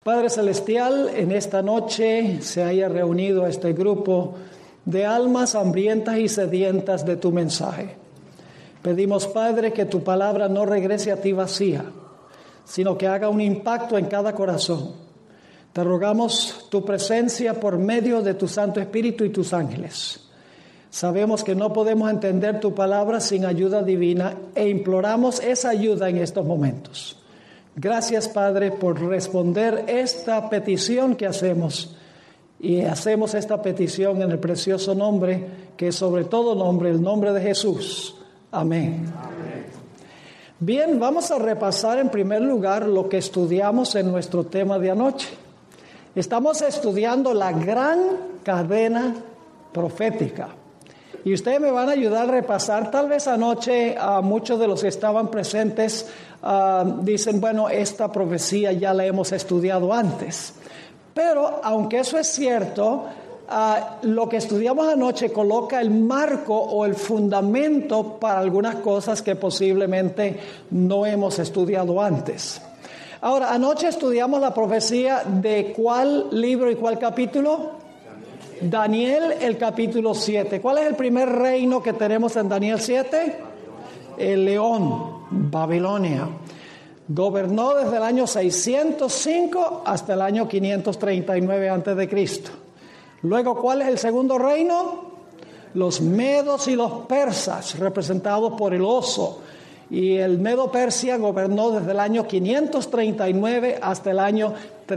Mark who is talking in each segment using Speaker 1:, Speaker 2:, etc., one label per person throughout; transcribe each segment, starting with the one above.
Speaker 1: Padre Celestial, en esta noche se haya reunido este grupo de almas hambrientas y sedientas de tu mensaje. Pedimos, Padre, que tu palabra no regrese a ti vacía, sino que haga un impacto en cada corazón. Te rogamos tu presencia por medio de tu Santo Espíritu y tus ángeles. Sabemos que no podemos entender tu palabra sin ayuda divina e imploramos esa ayuda en estos momentos. Gracias, Padre, por responder esta petición que hacemos. Y hacemos esta petición en el precioso nombre, que es sobre todo nombre, el nombre de Jesús. Amén. Amén. Bien, vamos a repasar en primer lugar lo que estudiamos en nuestro tema de anoche. Estamos estudiando la gran cadena profética. Y ustedes me van a ayudar a repasar. Tal vez anoche muchos de los que estaban presentes dicen, bueno, esta profecía ya la hemos estudiado antes. Pero aunque eso es cierto, lo que estudiamos anoche coloca el marco o el fundamento para algunas cosas que posiblemente no hemos estudiado antes. Ahora, anoche estudiamos la profecía de ¿cuál libro y cuál capítulo? Daniel, el capítulo 7. ¿Cuál es el primer reino que tenemos en Daniel 7? El león, Babilonia. Gobernó desde el año 605 hasta el año 539 a.C. Luego, ¿cuál es el segundo reino? Los medos y los persas, representados por el oso. Y el Medo-Persia gobernó desde el año 539 hasta el año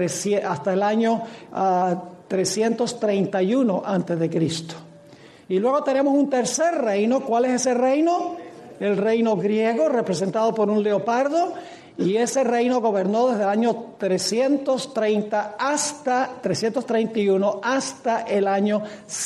Speaker 1: 331 a.C. Y luego tenemos un tercer reino. ¿Cuál es ese reino? El reino griego, representado por un leopardo. Y ese reino gobernó desde el año 331 hasta el año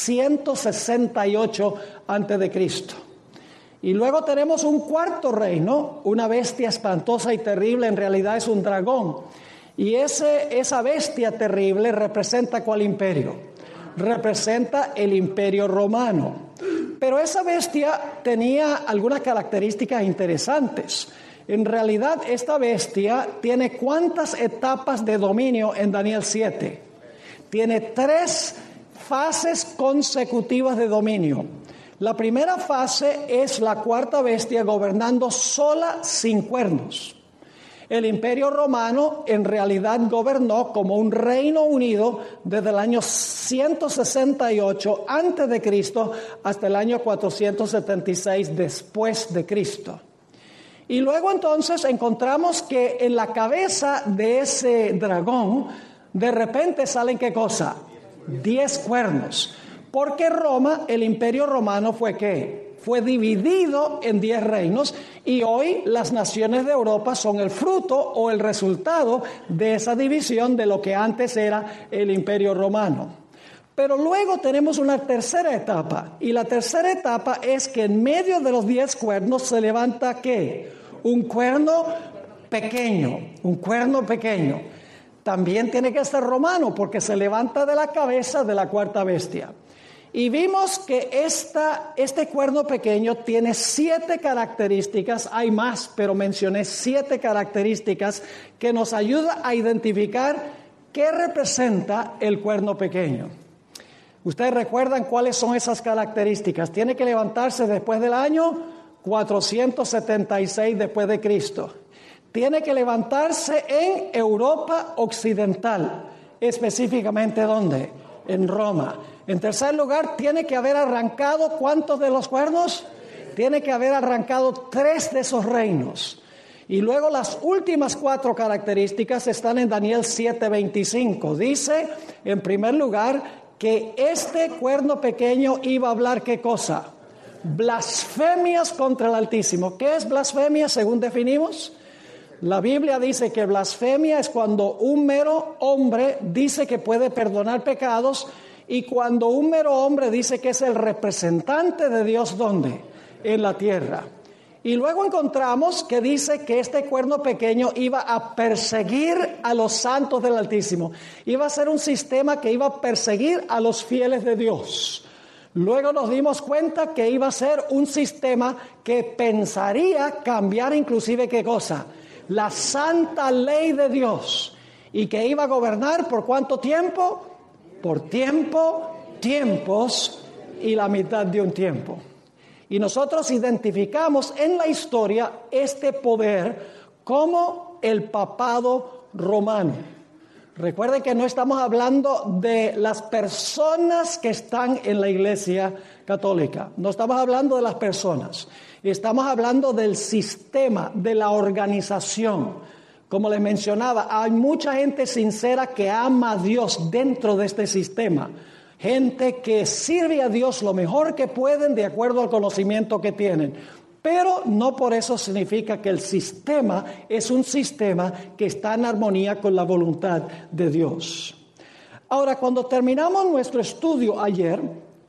Speaker 1: 168 a.C. Y luego tenemos un cuarto reino, una bestia espantosa y terrible, en realidad es un dragón. Y esa bestia terrible representa ¿cuál imperio? Representa el Imperio Romano. Pero esa bestia tenía algunas características interesantes. En realidad, esta bestia tiene ¿cuántas etapas de dominio en Daniel 7? Tiene 3 fases consecutivas de dominio. La primera fase es la cuarta bestia gobernando sola sin cuernos. El Imperio Romano en realidad gobernó como un reino unido desde el año 168 a.C. hasta el año 476 después de Cristo. Y luego entonces encontramos que en la cabeza de ese dragón de repente salen ¿qué cosa? 10 cuernos. Porque Roma, el Imperio Romano fue ¿qué? Fue dividido en 10 reinos y hoy las naciones de Europa son el fruto o el resultado de esa división de lo que antes era el Imperio Romano. Pero luego tenemos una tercera etapa y la tercera etapa es que en medio de los 10 cuernos se levanta ¿qué? Un cuerno pequeño, También tiene que ser romano porque se levanta de la cabeza de la cuarta bestia. Y vimos que este cuerno pequeño tiene 7 características, hay más, pero mencioné 7 características que nos ayudan a identificar qué representa el cuerno pequeño. ¿Ustedes recuerdan cuáles son esas características? Tiene que levantarse después del año 476 después de Cristo. Tiene que levantarse en Europa Occidental, específicamente ¿dónde? En Roma. En tercer lugar, tiene que haber arrancado ¿cuántos de los cuernos? Tiene que haber arrancado 3 de esos reinos. Y luego las últimas 4 características están en Daniel 7:25. Dice, en primer lugar, que este cuerno pequeño iba a hablar ¿qué cosa? Blasfemias contra el Altísimo. ¿Qué es blasfemia según definimos? La Biblia dice que blasfemia es cuando un mero hombre dice que puede perdonar pecados y cuando un mero hombre dice que es el representante de Dios, ¿dónde? En la tierra. Y luego encontramos que dice que este cuerno pequeño iba a perseguir a los santos del Altísimo. Iba a ser un sistema que iba a perseguir a los fieles de Dios. Luego nos dimos cuenta que iba a ser un sistema que pensaría cambiar inclusive ¿qué cosa? La santa ley de Dios. y que iba a gobernar ¿por cuánto tiempo? Por tiempo, tiempos y la mitad de un tiempo. Y nosotros identificamos en la historia este poder como el papado romano. Recuerden que no estamos hablando de las personas que están en la Iglesia Católica. No estamos hablando de las personas. Estamos hablando del sistema, de la organización. Como les mencionaba, hay mucha gente sincera que ama a Dios dentro de este sistema. Gente que sirve a Dios lo mejor que pueden de acuerdo al conocimiento que tienen. Pero no por eso significa que el sistema es un sistema que está en armonía con la voluntad de Dios. Ahora, cuando terminamos nuestro estudio ayer,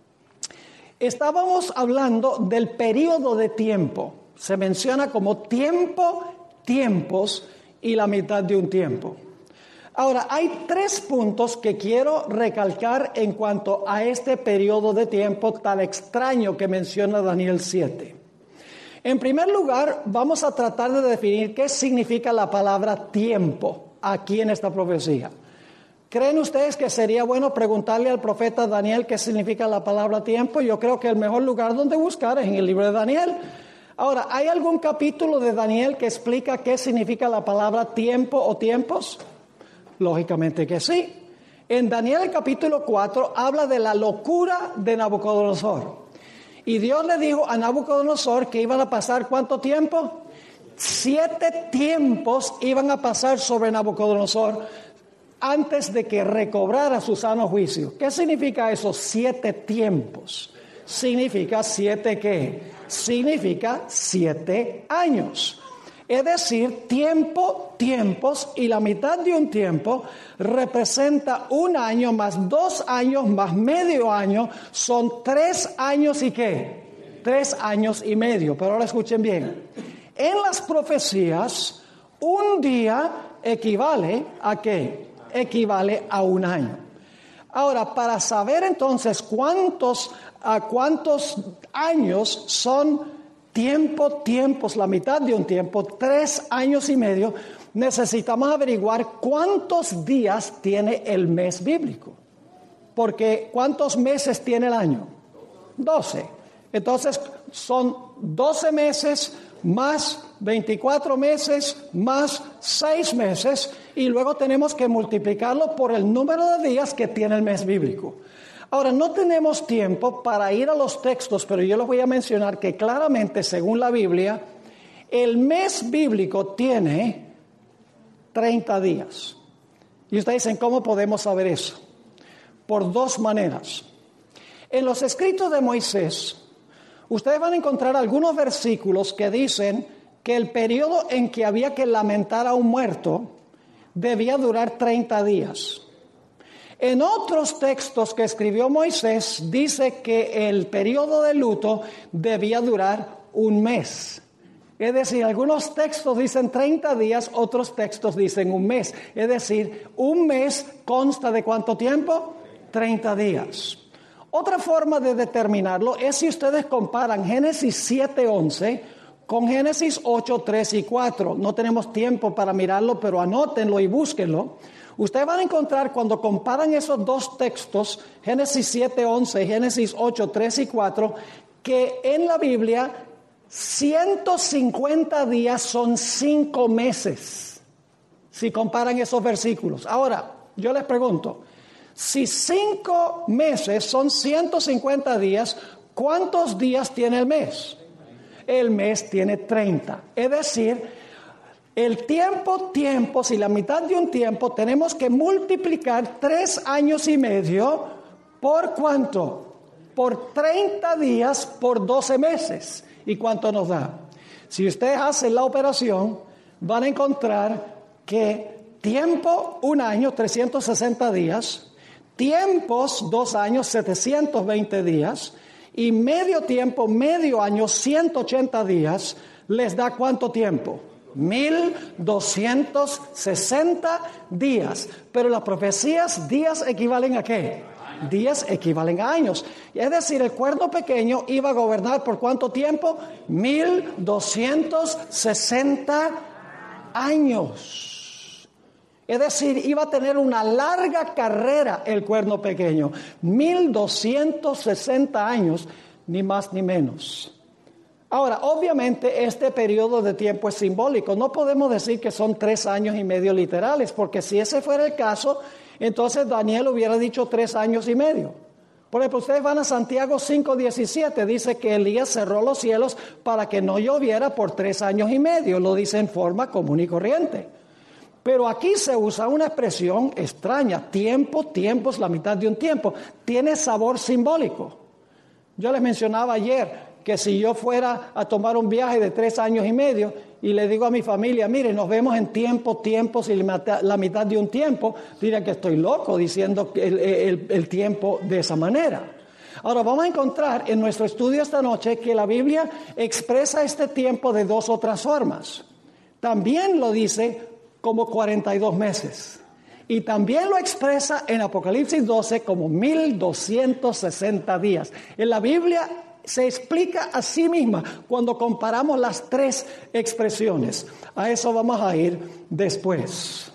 Speaker 1: estábamos hablando del periodo de tiempo. Se menciona como tiempo, tiempos y la mitad de un tiempo. Ahora, hay 3 puntos que quiero recalcar en cuanto a este periodo de tiempo tan extraño que menciona Daniel 7. En primer lugar, vamos a tratar de definir qué significa la palabra tiempo aquí en esta profecía. ¿Creen ustedes que sería bueno preguntarle al profeta Daniel qué significa la palabra tiempo? Yo creo que el mejor lugar donde buscar es en el libro de Daniel. Ahora, ¿hay algún capítulo de Daniel que explica qué significa la palabra tiempo o tiempos? Lógicamente que sí. En Daniel el capítulo 4 habla de la locura de Nabucodonosor. Y Dios le dijo a Nabucodonosor que iban a pasar ¿cuánto tiempo? 7 tiempos iban a pasar sobre Nabucodonosor antes de que recobrara su sano juicio. ¿Qué significa esos 7 tiempos? Significa 7 ¿qué? Significa 7 años. Es decir, tiempo, tiempos y la mitad de un tiempo representa 1 año más 2 años más medio año. Son 3 años y ¿qué? 3 años y medio. Pero ahora escuchen bien. En las profecías, un día equivale ¿a qué? Equivale a 1 año. Ahora, para saber entonces cuántos años son tiempos, la mitad de un tiempo, 3 años y medio, necesitamos averiguar cuántos días tiene el mes bíblico. Porque ¿cuántos meses tiene el año? 12. Entonces son 12 meses más 24 meses más 6 meses y luego tenemos que multiplicarlo por el número de días que tiene el mes bíblico. Ahora, no tenemos tiempo para ir a los textos, pero yo les voy a mencionar que claramente, según la Biblia, el mes bíblico tiene 30 días. Y ustedes dicen, ¿cómo podemos saber eso? Por 2 maneras. En los escritos de Moisés, ustedes van a encontrar algunos versículos que dicen que el periodo en que había que lamentar a un muerto debía durar 30 días. En otros textos que escribió Moisés, dice que el periodo de luto debía durar 1 mes. Es decir, algunos textos dicen 30 días, otros textos dicen 1 mes. Es decir, 1 mes consta de ¿cuánto tiempo? 30 días. Otra forma de determinarlo es si ustedes comparan Génesis 7:11 con Génesis 8:3 y 4. No tenemos tiempo para mirarlo, pero anótenlo y búsquenlo. Ustedes van a encontrar cuando comparan esos 2 textos, Génesis 7:11 y Génesis 8:3 y 4, que en la Biblia 150 días son 5 meses, si comparan esos versículos. Ahora, yo les pregunto, si 5 meses son 150 días, ¿cuántos días tiene el mes? El mes tiene 30. Es decir, el tiempos y la mitad de un tiempo tenemos que multiplicar 3 años y medio por ¿cuánto? Por 30 días por 12 meses. ¿Y cuánto nos da? Si ustedes hacen la operación, van a encontrar que tiempo, 1 año, 360 días, tiempos, 2 años, 720 días, y medio tiempo, medio año, 180 días, les da ¿cuánto tiempo? 1260 días. Pero las profecías, días equivalen ¿a qué? Días equivalen a años. Es decir, el cuerno pequeño iba a gobernar ¿por cuánto tiempo? 1260 años. Es decir, iba a tener una larga carrera el cuerno pequeño, 1260 años, ni más ni menos. Ahora, obviamente este periodo de tiempo es simbólico. No podemos decir que son 3 años y medio literales, porque si ese fuera el caso, entonces Daniel hubiera dicho 3 años y medio. Por ejemplo, ustedes van a Santiago 5:17, dice que Elías cerró los cielos para que no lloviera por 3 años y medio. Lo dice en forma común y corriente. Pero aquí se usa una expresión extraña. Tiempo, tiempo es la mitad de un tiempo. Tiene sabor simbólico. Yo les mencionaba ayer que si yo fuera a tomar un viaje de 3 años y medio y le digo a mi familia, mire, nos vemos en tiempos y la mitad de un tiempo, dirían que estoy loco diciendo el tiempo de esa manera. Ahora vamos a encontrar en nuestro estudio esta noche que la Biblia expresa este tiempo de 2 otras formas. También lo dice como 42 meses. Y también lo expresa en Apocalipsis 12 como 1260 días. En la Biblia se explica a sí misma cuando comparamos las 3 expresiones. A eso vamos a ir después.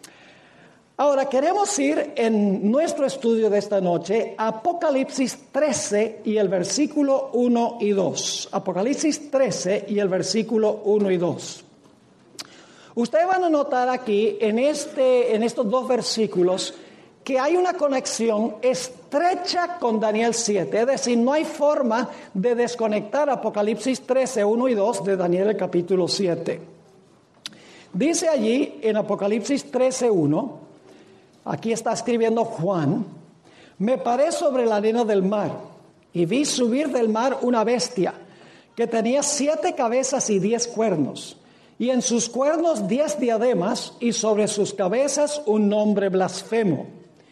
Speaker 1: Ahora queremos ir en nuestro estudio de esta noche a Apocalipsis 13 y el versículo 1 y 2. Apocalipsis 13 y el versículo 1 y 2. Ustedes van a notar aquí en estos 2 versículos que hay una conexión estrecha con Daniel 7, es decir, no hay forma de desconectar Apocalipsis 13, 1 y 2 de Daniel el capítulo 7. Dice allí en Apocalipsis 13, 1, aquí está escribiendo Juan, me paré sobre la arena del mar y vi subir del mar una bestia que tenía 7 cabezas y 10 cuernos, y en sus cuernos 10 diademas y sobre sus cabezas un nombre blasfemo.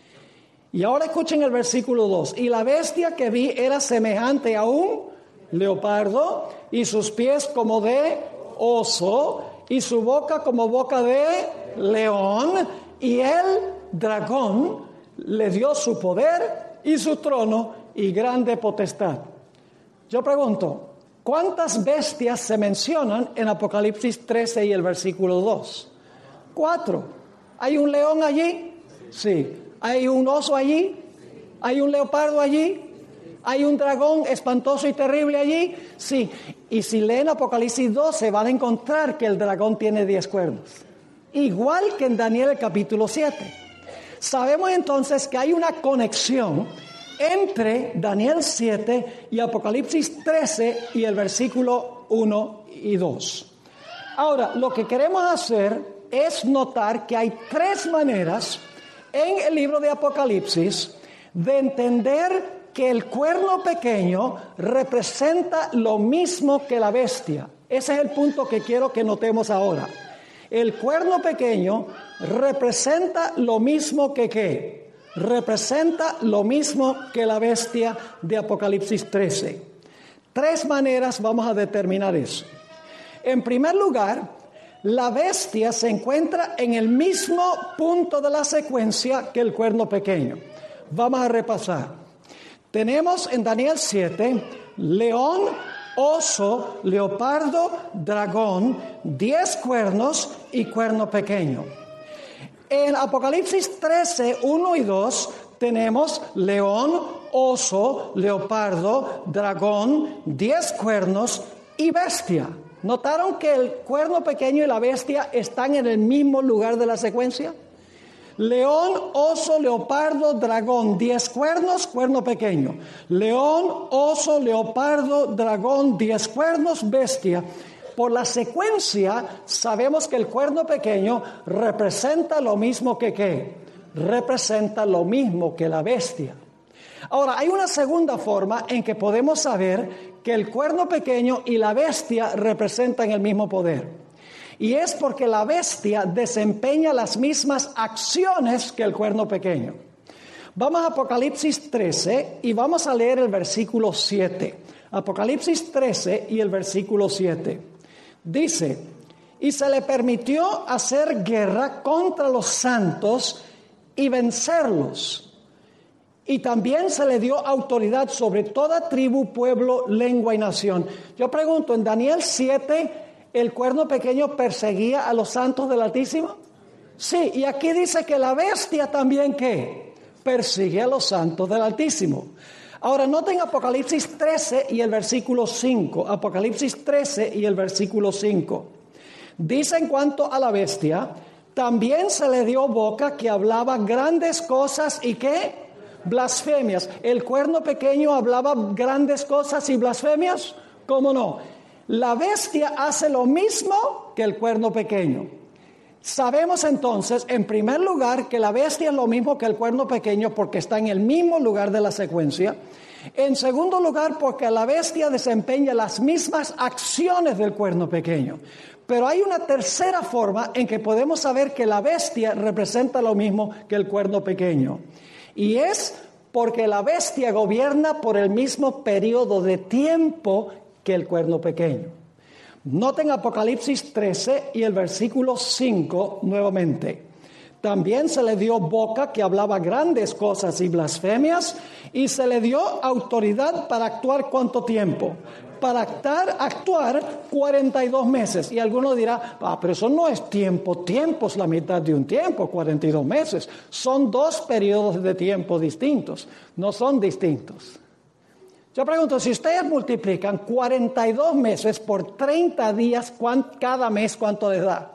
Speaker 1: Y ahora escuchen el versículo 2. Y la bestia que vi era semejante a un leopardo, y sus pies como de oso, y su boca como boca de león, y el dragón le dio su poder y su trono y grande potestad. Yo pregunto, ¿cuántas bestias se mencionan en Apocalipsis 13 y el versículo 2? 4. ¿Hay un león allí? Sí. ¿Hay un oso allí? ¿Hay un leopardo allí? ¿Hay un dragón espantoso y terrible allí? Sí. Y si leen Apocalipsis 12 van a encontrar que el dragón tiene 10 cuernos. Igual que en Daniel el capítulo 7. Sabemos entonces que hay una conexión entre Daniel 7 y Apocalipsis 13 y el versículo 1 y 2. Ahora, lo que queremos hacer es notar que hay 3 maneras en el libro de Apocalipsis de entender que el cuerno pequeño representa lo mismo que la bestia. Ese es el punto que quiero que notemos ahora. El cuerno pequeño representa lo mismo que ¿qué? Representa lo mismo que la bestia de Apocalipsis 13. 3 maneras vamos a determinar eso. En primer lugar, la bestia se encuentra en el mismo punto de la secuencia que el cuerno pequeño. Vamos a repasar. Tenemos en Daniel 7, león, oso, leopardo, dragón, 10 cuernos y cuerno pequeño. En Apocalipsis 13, 1 y 2 tenemos león, oso, leopardo, dragón, 10 cuernos y bestia. ¿Notaron que el cuerno pequeño y la bestia están en el mismo lugar de la secuencia? León, oso, leopardo, dragón, 10 cuernos, cuerno pequeño. León, oso, leopardo, dragón, 10 cuernos, bestia. Por la secuencia sabemos que el cuerno pequeño representa lo mismo que ¿qué? Representa lo mismo que la bestia. Ahora, hay una segunda forma en que podemos saber que el cuerno pequeño y la bestia representan el mismo poder. Y es porque la bestia desempeña las mismas acciones que el cuerno pequeño. Vamos a Apocalipsis 13 y vamos a leer el versículo 7. Apocalipsis 13 y el versículo 7. Dice, y se le permitió hacer guerra contra los santos y vencerlos. Y también se le dio autoridad sobre toda tribu, pueblo, lengua y nación. Yo pregunto, ¿en Daniel 7 el cuerno pequeño perseguía a los santos del Altísimo? Sí, y aquí dice que la bestia también, ¿qué? Persigue a los santos del Altísimo. Ahora, noten Apocalipsis 13 y el versículo 5. Apocalipsis 13 y el versículo 5. Dice en cuanto a la bestia, también se le dio boca que hablaba grandes cosas y ¿qué? Blasfemias. ¿El cuerno pequeño hablaba grandes cosas y blasfemias? ¿Cómo no? La bestia hace lo mismo que el cuerno pequeño. Sabemos entonces, en primer lugar, que la bestia es lo mismo que el cuerno pequeño porque está en el mismo lugar de la secuencia. En segundo lugar, porque la bestia desempeña las mismas acciones del cuerno pequeño. Pero hay una tercera forma en que podemos saber que la bestia representa lo mismo que el cuerno pequeño. Y es porque la bestia gobierna por el mismo periodo de tiempo que el cuerno pequeño. Noten Apocalipsis 13 y el versículo 5 nuevamente. También se le dio boca que hablaba grandes cosas y blasfemias, y se le dio autoridad para actuar ¿cuánto tiempo? Para actuar 42 meses. Y alguno dirá, pero eso no es tiempo es la mitad de un tiempo, 42 meses. Son dos periodos de tiempo distintos, no son distintos. Yo pregunto, si ustedes multiplican 42 meses por 30 días, cada mes, ¿cuánto les da?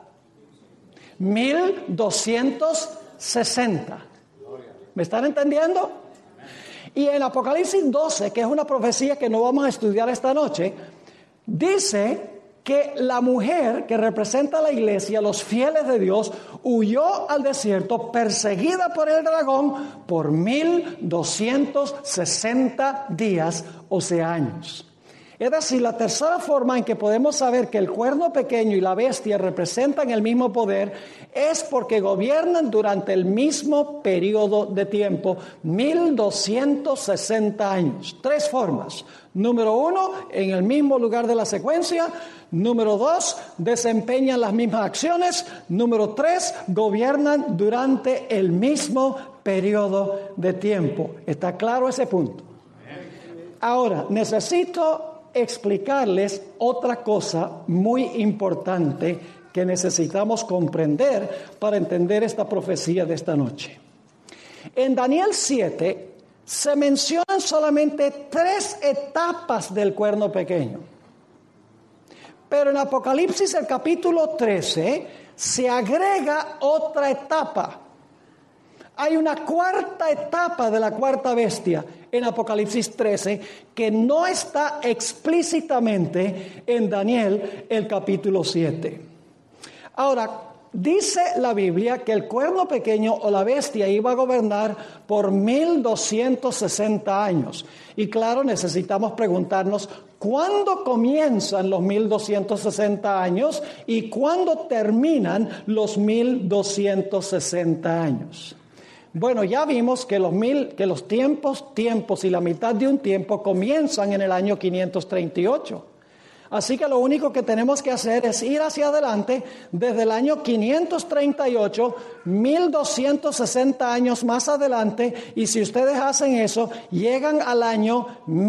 Speaker 1: 1260. ¿Me están entendiendo? Y en Apocalipsis 12, que es una profecía que no vamos a estudiar esta noche, dice que la mujer que representa a la iglesia, los fieles de Dios, huyó al desierto perseguida por el dragón por 1260 días, o sea, años. Es decir, la tercera forma en que podemos saber que el cuerno pequeño y la bestia representan el mismo poder es porque gobiernan durante el mismo periodo de tiempo, 1260 años. Tres formas. Número 1, en el mismo lugar de la secuencia. Número 2, desempeñan las mismas acciones. Número 3, gobiernan durante el mismo periodo de tiempo. ¿Está claro ese punto? Ahora, necesito explicarles otra cosa muy importante que necesitamos comprender para entender esta profecía de esta noche. En Daniel 7 se mencionan solamente 3 etapas del cuerno pequeño. Pero en Apocalipsis, el capítulo 13, se agrega otra etapa. Hay una cuarta etapa de la cuarta bestia en Apocalipsis 13 que no está explícitamente en Daniel, el capítulo 7. Ahora, dice la Biblia que el cuerno pequeño o la bestia iba a gobernar por 1260 años. Y claro, necesitamos preguntarnos ¿cuándo comienzan los 1260 años y cuándo terminan los 1260 años? Bueno, ya vimos que los tiempos y la mitad de un tiempo comienzan en el año 538. Así que lo único que tenemos que hacer es ir hacia adelante desde el año 538, 1260 años más adelante, y si ustedes hacen eso, llegan al año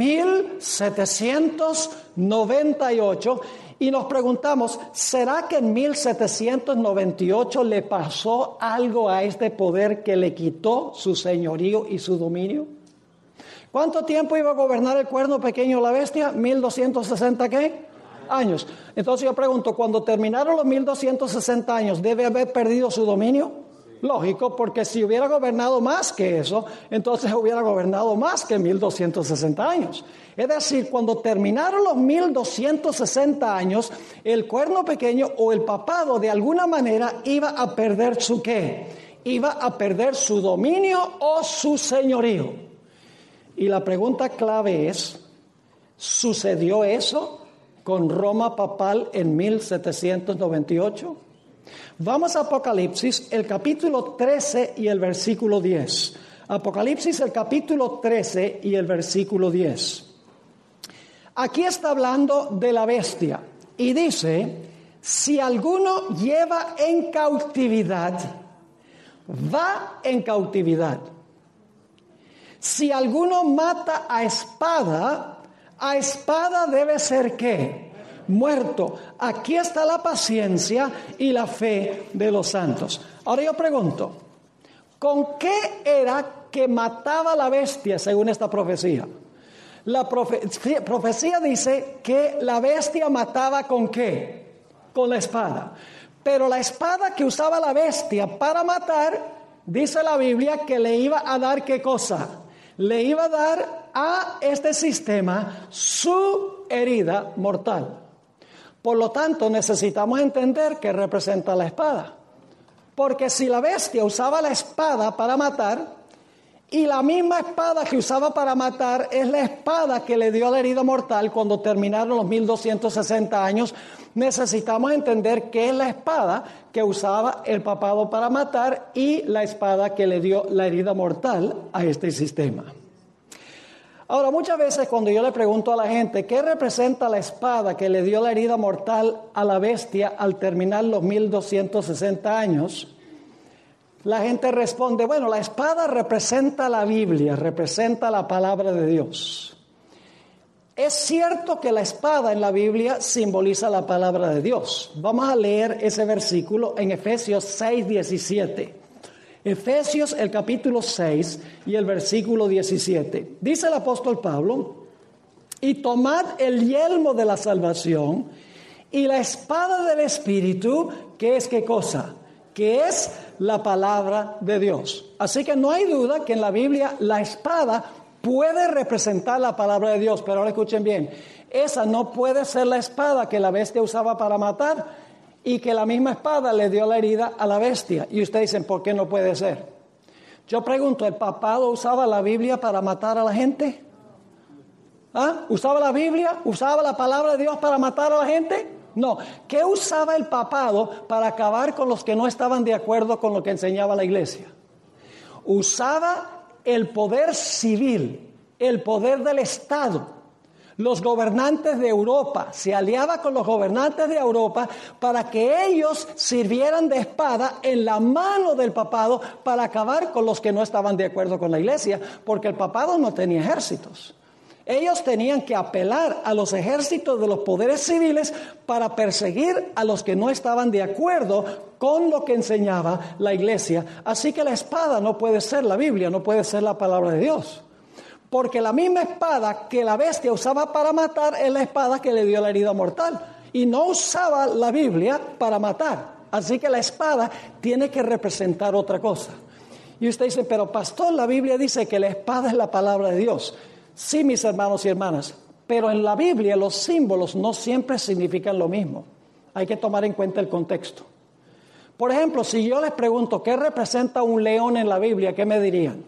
Speaker 1: 1798 y nos preguntamos, ¿será que en 1798 le pasó algo a este poder que le quitó su señorío y su dominio? ¿Cuánto tiempo iba a gobernar el cuerno pequeño la bestia? 1260 ¿qué? Años. Entonces yo pregunto, cuando terminaron los 1260 años, ¿debe haber perdido su dominio? Lógico, porque si hubiera gobernado más que eso, entonces hubiera gobernado más que 1260 años. Es decir, cuando terminaron los 1260 años, el cuerno pequeño o el papado de alguna manera iba a perder su ¿qué? Iba a perder su dominio o su señorío. Y la pregunta clave es, ¿sucedió eso con Roma papal en 1798? Vamos a Apocalipsis, el capítulo 13 y el versículo 10. Apocalipsis, el capítulo 13 y el versículo 10. Aquí está hablando de la bestia y dice, si alguno lleva en cautividad, va en cautividad. Si alguno mata a espada debe ser ¿qué? muerto. Aquí está la paciencia y la fe de los santos. Ahora yo pregunto, ¿con qué era que mataba la bestia según esta profecía? La profecía dice que la bestia mataba ¿con qué? Con la espada. Pero la espada que usaba la bestia para matar, dice la Biblia que le iba a dar ¿qué cosa? Le iba a dar a este sistema su herida mortal. Por lo tanto, necesitamos entender qué representa la espada. Porque si la bestia usaba la espada para matar, y la misma espada que usaba para matar es la espada que le dio la herida mortal cuando terminaron los 1260 años, necesitamos entender qué es la espada que usaba el papado para matar y la espada que le dio la herida mortal a este sistema. Ahora, muchas veces cuando yo le pregunto a la gente ¿qué representa la espada que le dio la herida mortal a la bestia al terminar los 1260 años? La gente responde, bueno, la espada representa la Biblia, representa la palabra de Dios. Es cierto que la espada en la Biblia simboliza la palabra de Dios. Vamos a leer ese versículo en Efesios 6:17. Efesios, el capítulo 6 y el versículo 17. Dice el apóstol Pablo, y tomad el yelmo de la salvación y la espada del Espíritu, que es ¿qué cosa? Que es la palabra de Dios. Así que no hay duda que en la Biblia la espada puede representar la palabra de Dios, pero ahora escuchen bien, esa no puede ser la espada que la bestia usaba para matar y que la misma espada le dio la herida a la bestia. Y ustedes dicen, ¿por qué no puede ser? Yo pregunto, ¿el papado usaba la Biblia para matar a la gente? ¿Ah? ¿Usaba la Biblia? ¿Usaba la palabra de Dios para matar a la gente? No. ¿Qué usaba el papado para acabar con los que no estaban de acuerdo con lo que enseñaba la iglesia? Usaba el poder civil, el poder del Estado. Los gobernantes de Europa, se aliaba con los gobernantes de Europa para que ellos sirvieran de espada en la mano del papado para acabar con los que no estaban de acuerdo con la iglesia, porque el papado no tenía ejércitos. Ellos tenían que apelar a los ejércitos de los poderes civiles para perseguir a los que no estaban de acuerdo con lo que enseñaba la iglesia. Así que la espada no puede ser la Biblia, no puede ser la palabra de Dios. Porque la misma espada que la bestia usaba para matar es la espada que le dio la herida mortal. Y no usaba la Biblia para matar. Así que la espada tiene que representar otra cosa. Y usted dice, pero pastor, la Biblia dice que la espada es la palabra de Dios. Sí, mis hermanos y hermanas, pero en la Biblia los símbolos no siempre significan lo mismo. Hay que tomar en cuenta el contexto. Por ejemplo, si yo les pregunto qué representa un león en la Biblia, ¿qué me dirían?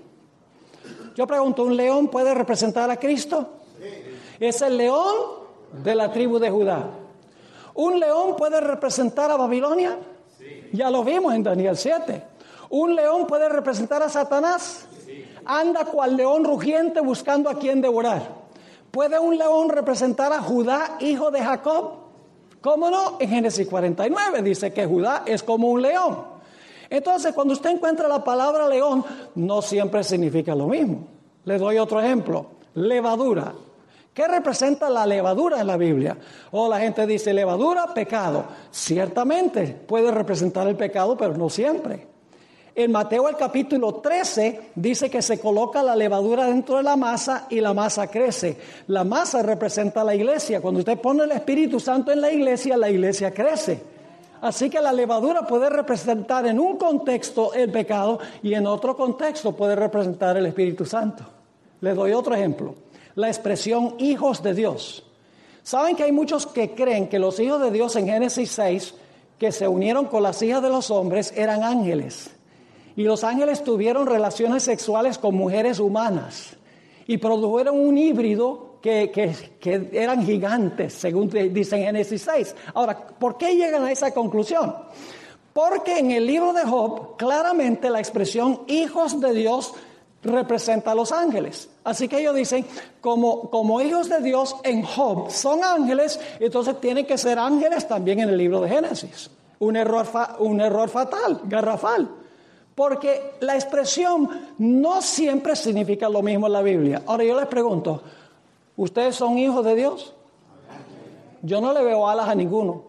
Speaker 1: Yo pregunto, ¿un león puede representar a Cristo? Sí. Es el león de la tribu de Judá. ¿Un león puede representar a Babilonia? Sí. Ya lo vimos en Daniel 7. ¿Un león puede representar a Satanás? Sí. Anda cual león rugiente buscando a quien devorar. ¿Puede un león representar a Judá, hijo de Jacob? ¿Cómo no? En Génesis 49 dice que Judá es como un león. Entonces, cuando usted encuentra la palabra león, no siempre significa lo mismo. Le doy otro ejemplo. Levadura. ¿Qué representa la levadura en la Biblia? La gente dice, levadura, pecado. Ciertamente puede representar el pecado, pero no siempre. En Mateo el capítulo 13 dice que se coloca la levadura dentro de la masa y la masa crece. La masa representa la iglesia. Cuando usted pone el Espíritu Santo en la iglesia crece. Así que la levadura puede representar en un contexto el pecado y en otro contexto puede representar el Espíritu Santo. Les doy otro ejemplo. La expresión hijos de Dios. ¿Saben que hay muchos que creen que los hijos de Dios en Génesis 6, que se unieron con las hijas de los hombres, eran ángeles? Y los ángeles tuvieron relaciones sexuales con mujeres humanas y produjeron un híbrido que eran gigantes, según dice en Génesis 6. Ahora, ¿por qué llegan a esa conclusión? Porque en el libro de Job, claramente la expresión hijos de Dios representa a los ángeles. Así que ellos dicen, como hijos de Dios en Job son ángeles, entonces tienen que ser ángeles también en el libro de Génesis. Un error fatal, garrafal. Porque la expresión no siempre significa lo mismo en la Biblia. Ahora yo les pregunto, ¿ustedes son hijos de Dios? Yo no le veo alas a ninguno.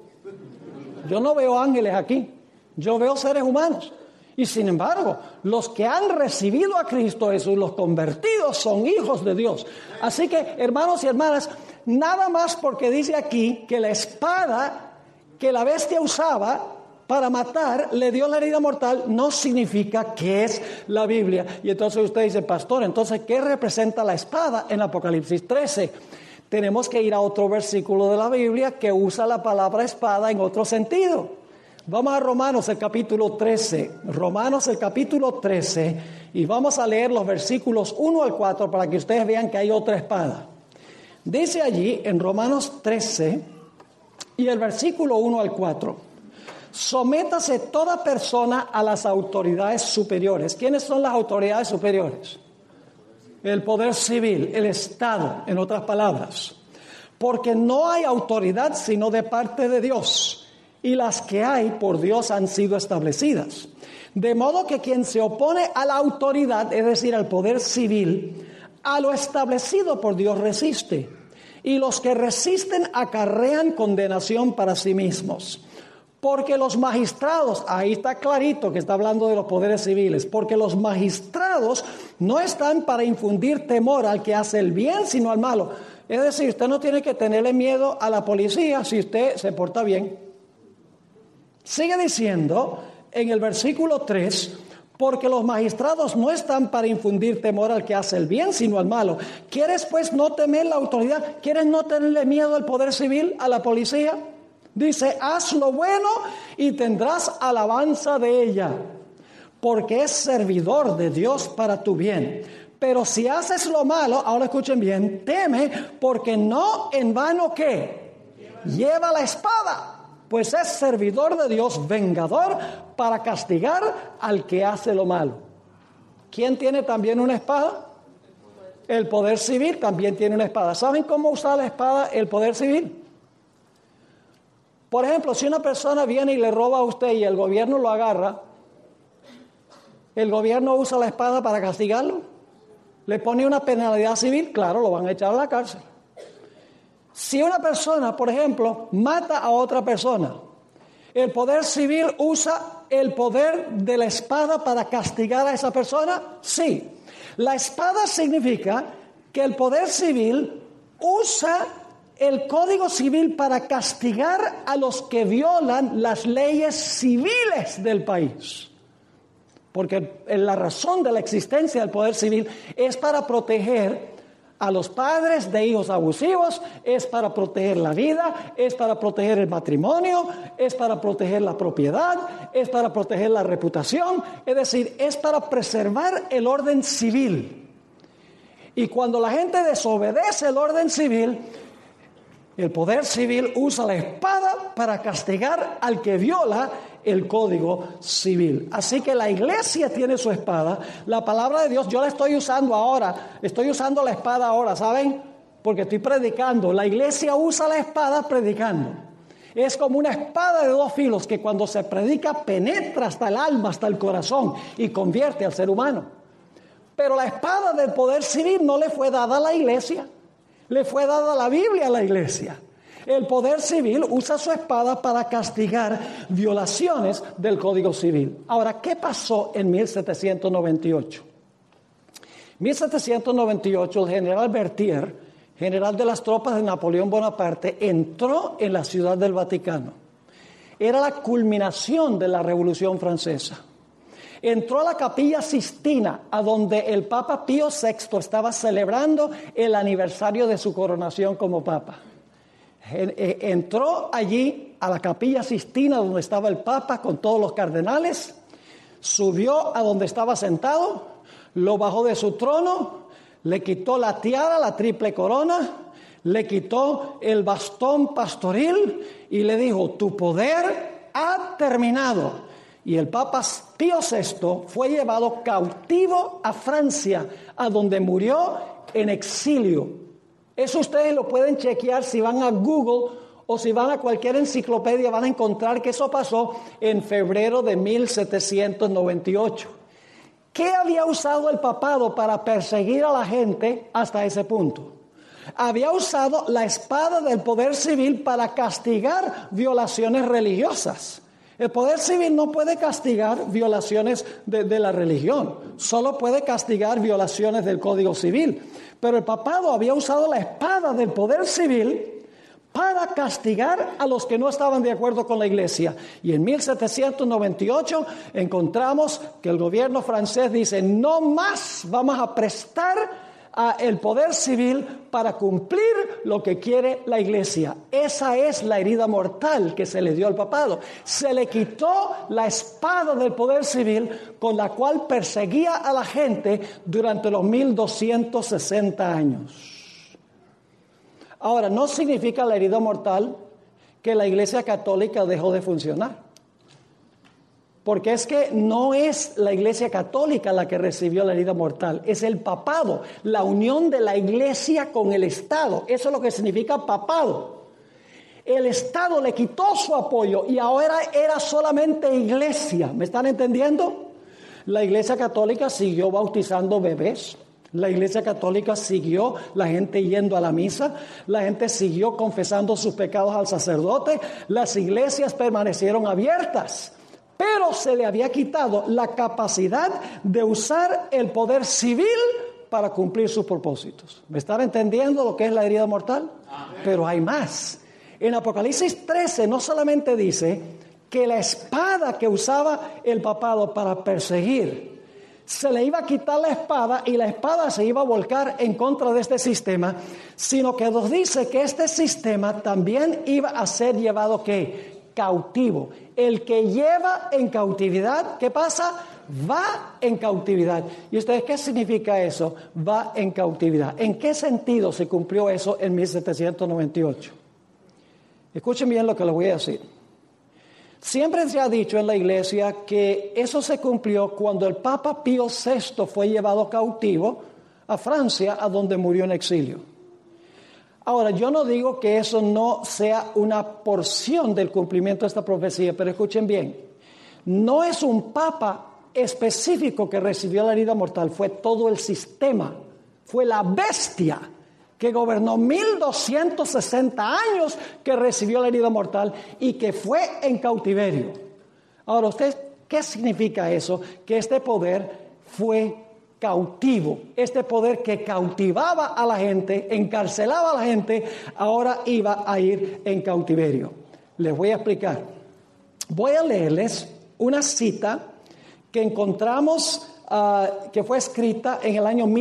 Speaker 1: Yo no veo ángeles aquí. Yo veo seres humanos. Y sin embargo, los que han recibido a Cristo Jesús, los convertidos, son hijos de Dios. Así que, hermanos y hermanas, nada más porque dice aquí que la espada que la bestia usaba para matar le dio la herida mortal, no significa que es la Biblia. Y entonces usted dice, pastor, entonces, ¿qué representa la espada en Apocalipsis 13? Tenemos que ir a otro versículo de la Biblia que usa la palabra espada en otro sentido. Vamos a Romanos el capítulo 13, Romanos el capítulo 13, y vamos a leer los versículos 1 al 4 para que ustedes vean que hay otra espada. Dice allí en Romanos 13 y el versículo 1 al 4, sométase toda persona a las autoridades superiores. ¿Quiénes son las autoridades superiores? El poder civil, el Estado, en otras palabras. Porque no hay autoridad sino de parte de Dios. Y las que hay por Dios han sido establecidas. De modo que quien se opone a la autoridad, es decir, al poder civil, a lo establecido por Dios resiste. Y los que resisten acarrean condenación para sí mismos. Porque los magistrados, ahí está clarito que está hablando de los poderes civiles, porque los magistrados no están para infundir temor al que hace el bien, sino al malo. Es decir, usted no tiene que tenerle miedo a la policía si usted se porta bien. Sigue diciendo en el versículo 3, porque los magistrados no están para infundir temor al que hace el bien, sino al malo. ¿Quieres pues no temer la autoridad? ¿Quieres no tenerle miedo al poder civil, a la policía? Dice, haz lo bueno y tendrás alabanza de ella, porque es servidor de Dios para tu bien. Pero si haces lo malo, ahora escuchen bien, teme, porque no en vano ¿qué? Lleva la espada. Pues es servidor de Dios, vengador, para castigar al que hace lo malo. ¿Quién tiene también una espada? El poder civil también tiene una espada. ¿Saben cómo usa la espada el poder civil? Por ejemplo, si una persona viene y le roba a usted y el gobierno lo agarra, ¿el gobierno usa la espada para castigarlo? ¿Le pone una penalidad civil? Claro, lo van a echar a la cárcel. Si una persona, por ejemplo, mata a otra persona, ¿el poder civil usa el poder de la espada para castigar a esa persona? Sí. La espada significa que el poder civil usa el Código Civil para castigar a los que violan las leyes civiles del país. Porque la razón de la existencia del poder civil es para proteger a los padres de hijos abusivos, es para proteger la vida, es para proteger el matrimonio, es para proteger la propiedad, es para proteger la reputación, es decir, es para preservar el orden civil. Y cuando la gente desobedece el orden civil, el poder civil usa la espada para castigar al que viola el código civil. Así que la iglesia tiene su espada. La palabra de Dios, yo la estoy usando ahora. Estoy usando la espada ahora, ¿saben? Porque estoy predicando. La iglesia usa la espada predicando. Es como una espada de dos filos que cuando se predica penetra hasta el alma, hasta el corazón y convierte al ser humano. Pero la espada del poder civil no le fue dada a la iglesia. Le fue dada la Biblia a la iglesia. El poder civil usa su espada para castigar violaciones del Código Civil. Ahora, ¿qué pasó en 1798? 1798, el general Berthier, general de las tropas de Napoleón Bonaparte, entró en la Ciudad del Vaticano. Era la culminación de la Revolución Francesa. Entró a la Capilla Sistina, a donde el Papa Pío VI estaba celebrando el aniversario de su coronación como Papa. Entró allí a la Capilla Sistina, donde estaba el Papa con todos los cardenales, subió a donde estaba sentado, lo bajó de su trono, le quitó la tiara, la triple corona, le quitó el bastón pastoril y le dijo, tu poder ha terminado. Y el Papa Pío VI fue llevado cautivo a Francia, a donde murió en exilio. Eso ustedes lo pueden chequear si van a Google o si van a cualquier enciclopedia, van a encontrar que eso pasó en febrero de 1798. ¿Qué había usado el papado para perseguir a la gente hasta ese punto? había usado la espada del poder civil para castigar violaciones religiosas. El poder civil no puede castigar violaciones de la religión, solo puede castigar violaciones del Código Civil. Pero el papado había usado la espada del poder civil para castigar a los que no estaban de acuerdo con la iglesia. Y en 1798 encontramos que el gobierno francés dice: no más vamos a prestar el poder civil para cumplir lo que quiere la iglesia. Esa es la herida mortal que se le dio al papado. Se le quitó la espada del poder civil con la cual perseguía a la gente durante los 1260 años. Ahora, no significa la herida mortal que la Iglesia Católica dejó de funcionar. Porque es que no es la Iglesia Católica la que recibió la herida mortal, es el papado, la unión de la Iglesia con el Estado. Eso es lo que significa papado. El Estado le quitó su apoyo y ahora era solamente iglesia. ¿Me están entendiendo? La Iglesia Católica siguió bautizando bebés. La Iglesia Católica siguió la gente yendo a la misa, la gente siguió confesando sus pecados al sacerdote, las iglesias permanecieron abiertas, pero se le había quitado la capacidad de usar el poder civil para cumplir sus propósitos. ¿Me están entendiendo lo que es la herida mortal? Amén. Pero hay más. En Apocalipsis 13 no solamente dice que la espada que usaba el papado para perseguir, se le iba a quitar la espada y la espada se iba a volcar en contra de este sistema, sino que nos dice que este sistema también iba a ser llevado, ¿qué? Cautivo. El que lleva en cautividad, ¿qué pasa? Va en cautividad. ¿Y ustedes qué significa eso? Va en cautividad. ¿En qué sentido se cumplió eso en 1798? Escuchen bien lo que les voy a decir. Siempre se ha dicho en la iglesia que eso se cumplió cuando el Papa Pío VI fue llevado cautivo a Francia, a donde murió en exilio. Ahora, yo no digo que eso no sea una porción del cumplimiento de esta profecía, pero escuchen bien, no es un papa específico que recibió la herida mortal, fue todo el sistema, fue la bestia que gobernó 1260 años, que recibió la herida mortal y que fue en cautiverio. Ahora, ¿usted qué significa eso? Que este poder fue cautivo. Este poder que cautivaba a la gente, encarcelaba a la gente, ahora iba a ir en cautiverio. Les voy a explicar. Voy a leerles una cita que encontramos que fue escrita en el año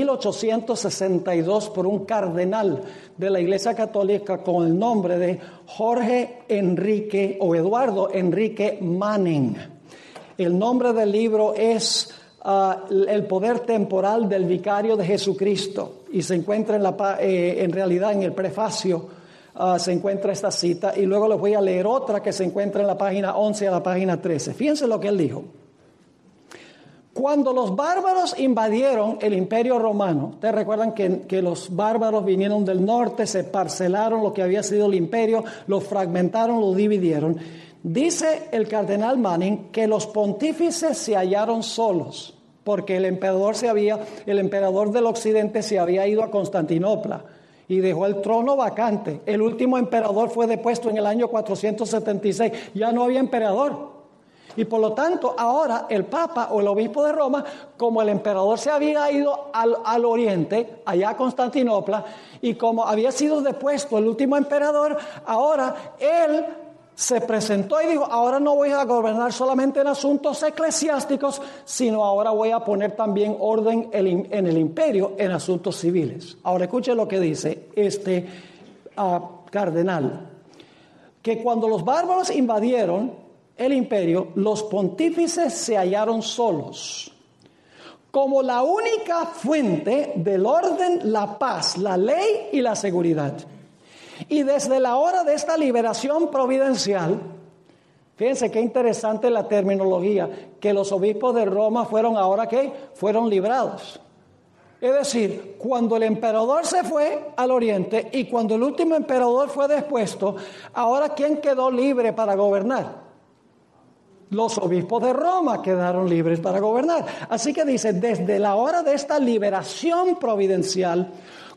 Speaker 1: 1862 por un cardenal de la Iglesia Católica con el nombre de Jorge Enrique o Eduardo Enrique Manning. El nombre del libro es El poder temporal del vicario de Jesucristo, y se encuentra en realidad en el prefacio se encuentra esta cita, y luego les voy a leer otra que se encuentra en la página 11 a la página 13. Fíjense lo que él dijo. Cuando los bárbaros invadieron el Imperio Romano, ustedes recuerdan que los bárbaros vinieron del norte, se parcelaron lo que había sido el imperio, lo fragmentaron, lo dividieron. Dice el cardenal Manning que los pontífices se hallaron solos, porque el emperador del occidente se había ido a Constantinopla y dejó el trono vacante. El último emperador fue depuesto en el año 476, ya no había emperador. Y por lo tanto, ahora el Papa o el Obispo de Roma, como el emperador se había ido al oriente, allá a Constantinopla, y como había sido depuesto el último emperador, ahora él se presentó y dijo: ahora no voy a gobernar solamente en asuntos eclesiásticos, sino ahora voy a poner también orden en el imperio en asuntos civiles. Ahora escuchen lo que dice este cardenal, que cuando los bárbaros invadieron el imperio, los pontífices se hallaron solos, como la única fuente del orden, la paz, la ley y la seguridad. Y desde la hora de esta liberación providencial, fíjense qué interesante la terminología, que los obispos de Roma fueron ahora ¿qué? Fueron librados. Es decir, cuando el emperador se fue al oriente y cuando el último emperador fue depuesto, ahora ¿quién quedó libre para gobernar? Los obispos de Roma quedaron libres para gobernar. Así que dice, desde la hora de esta liberación providencial,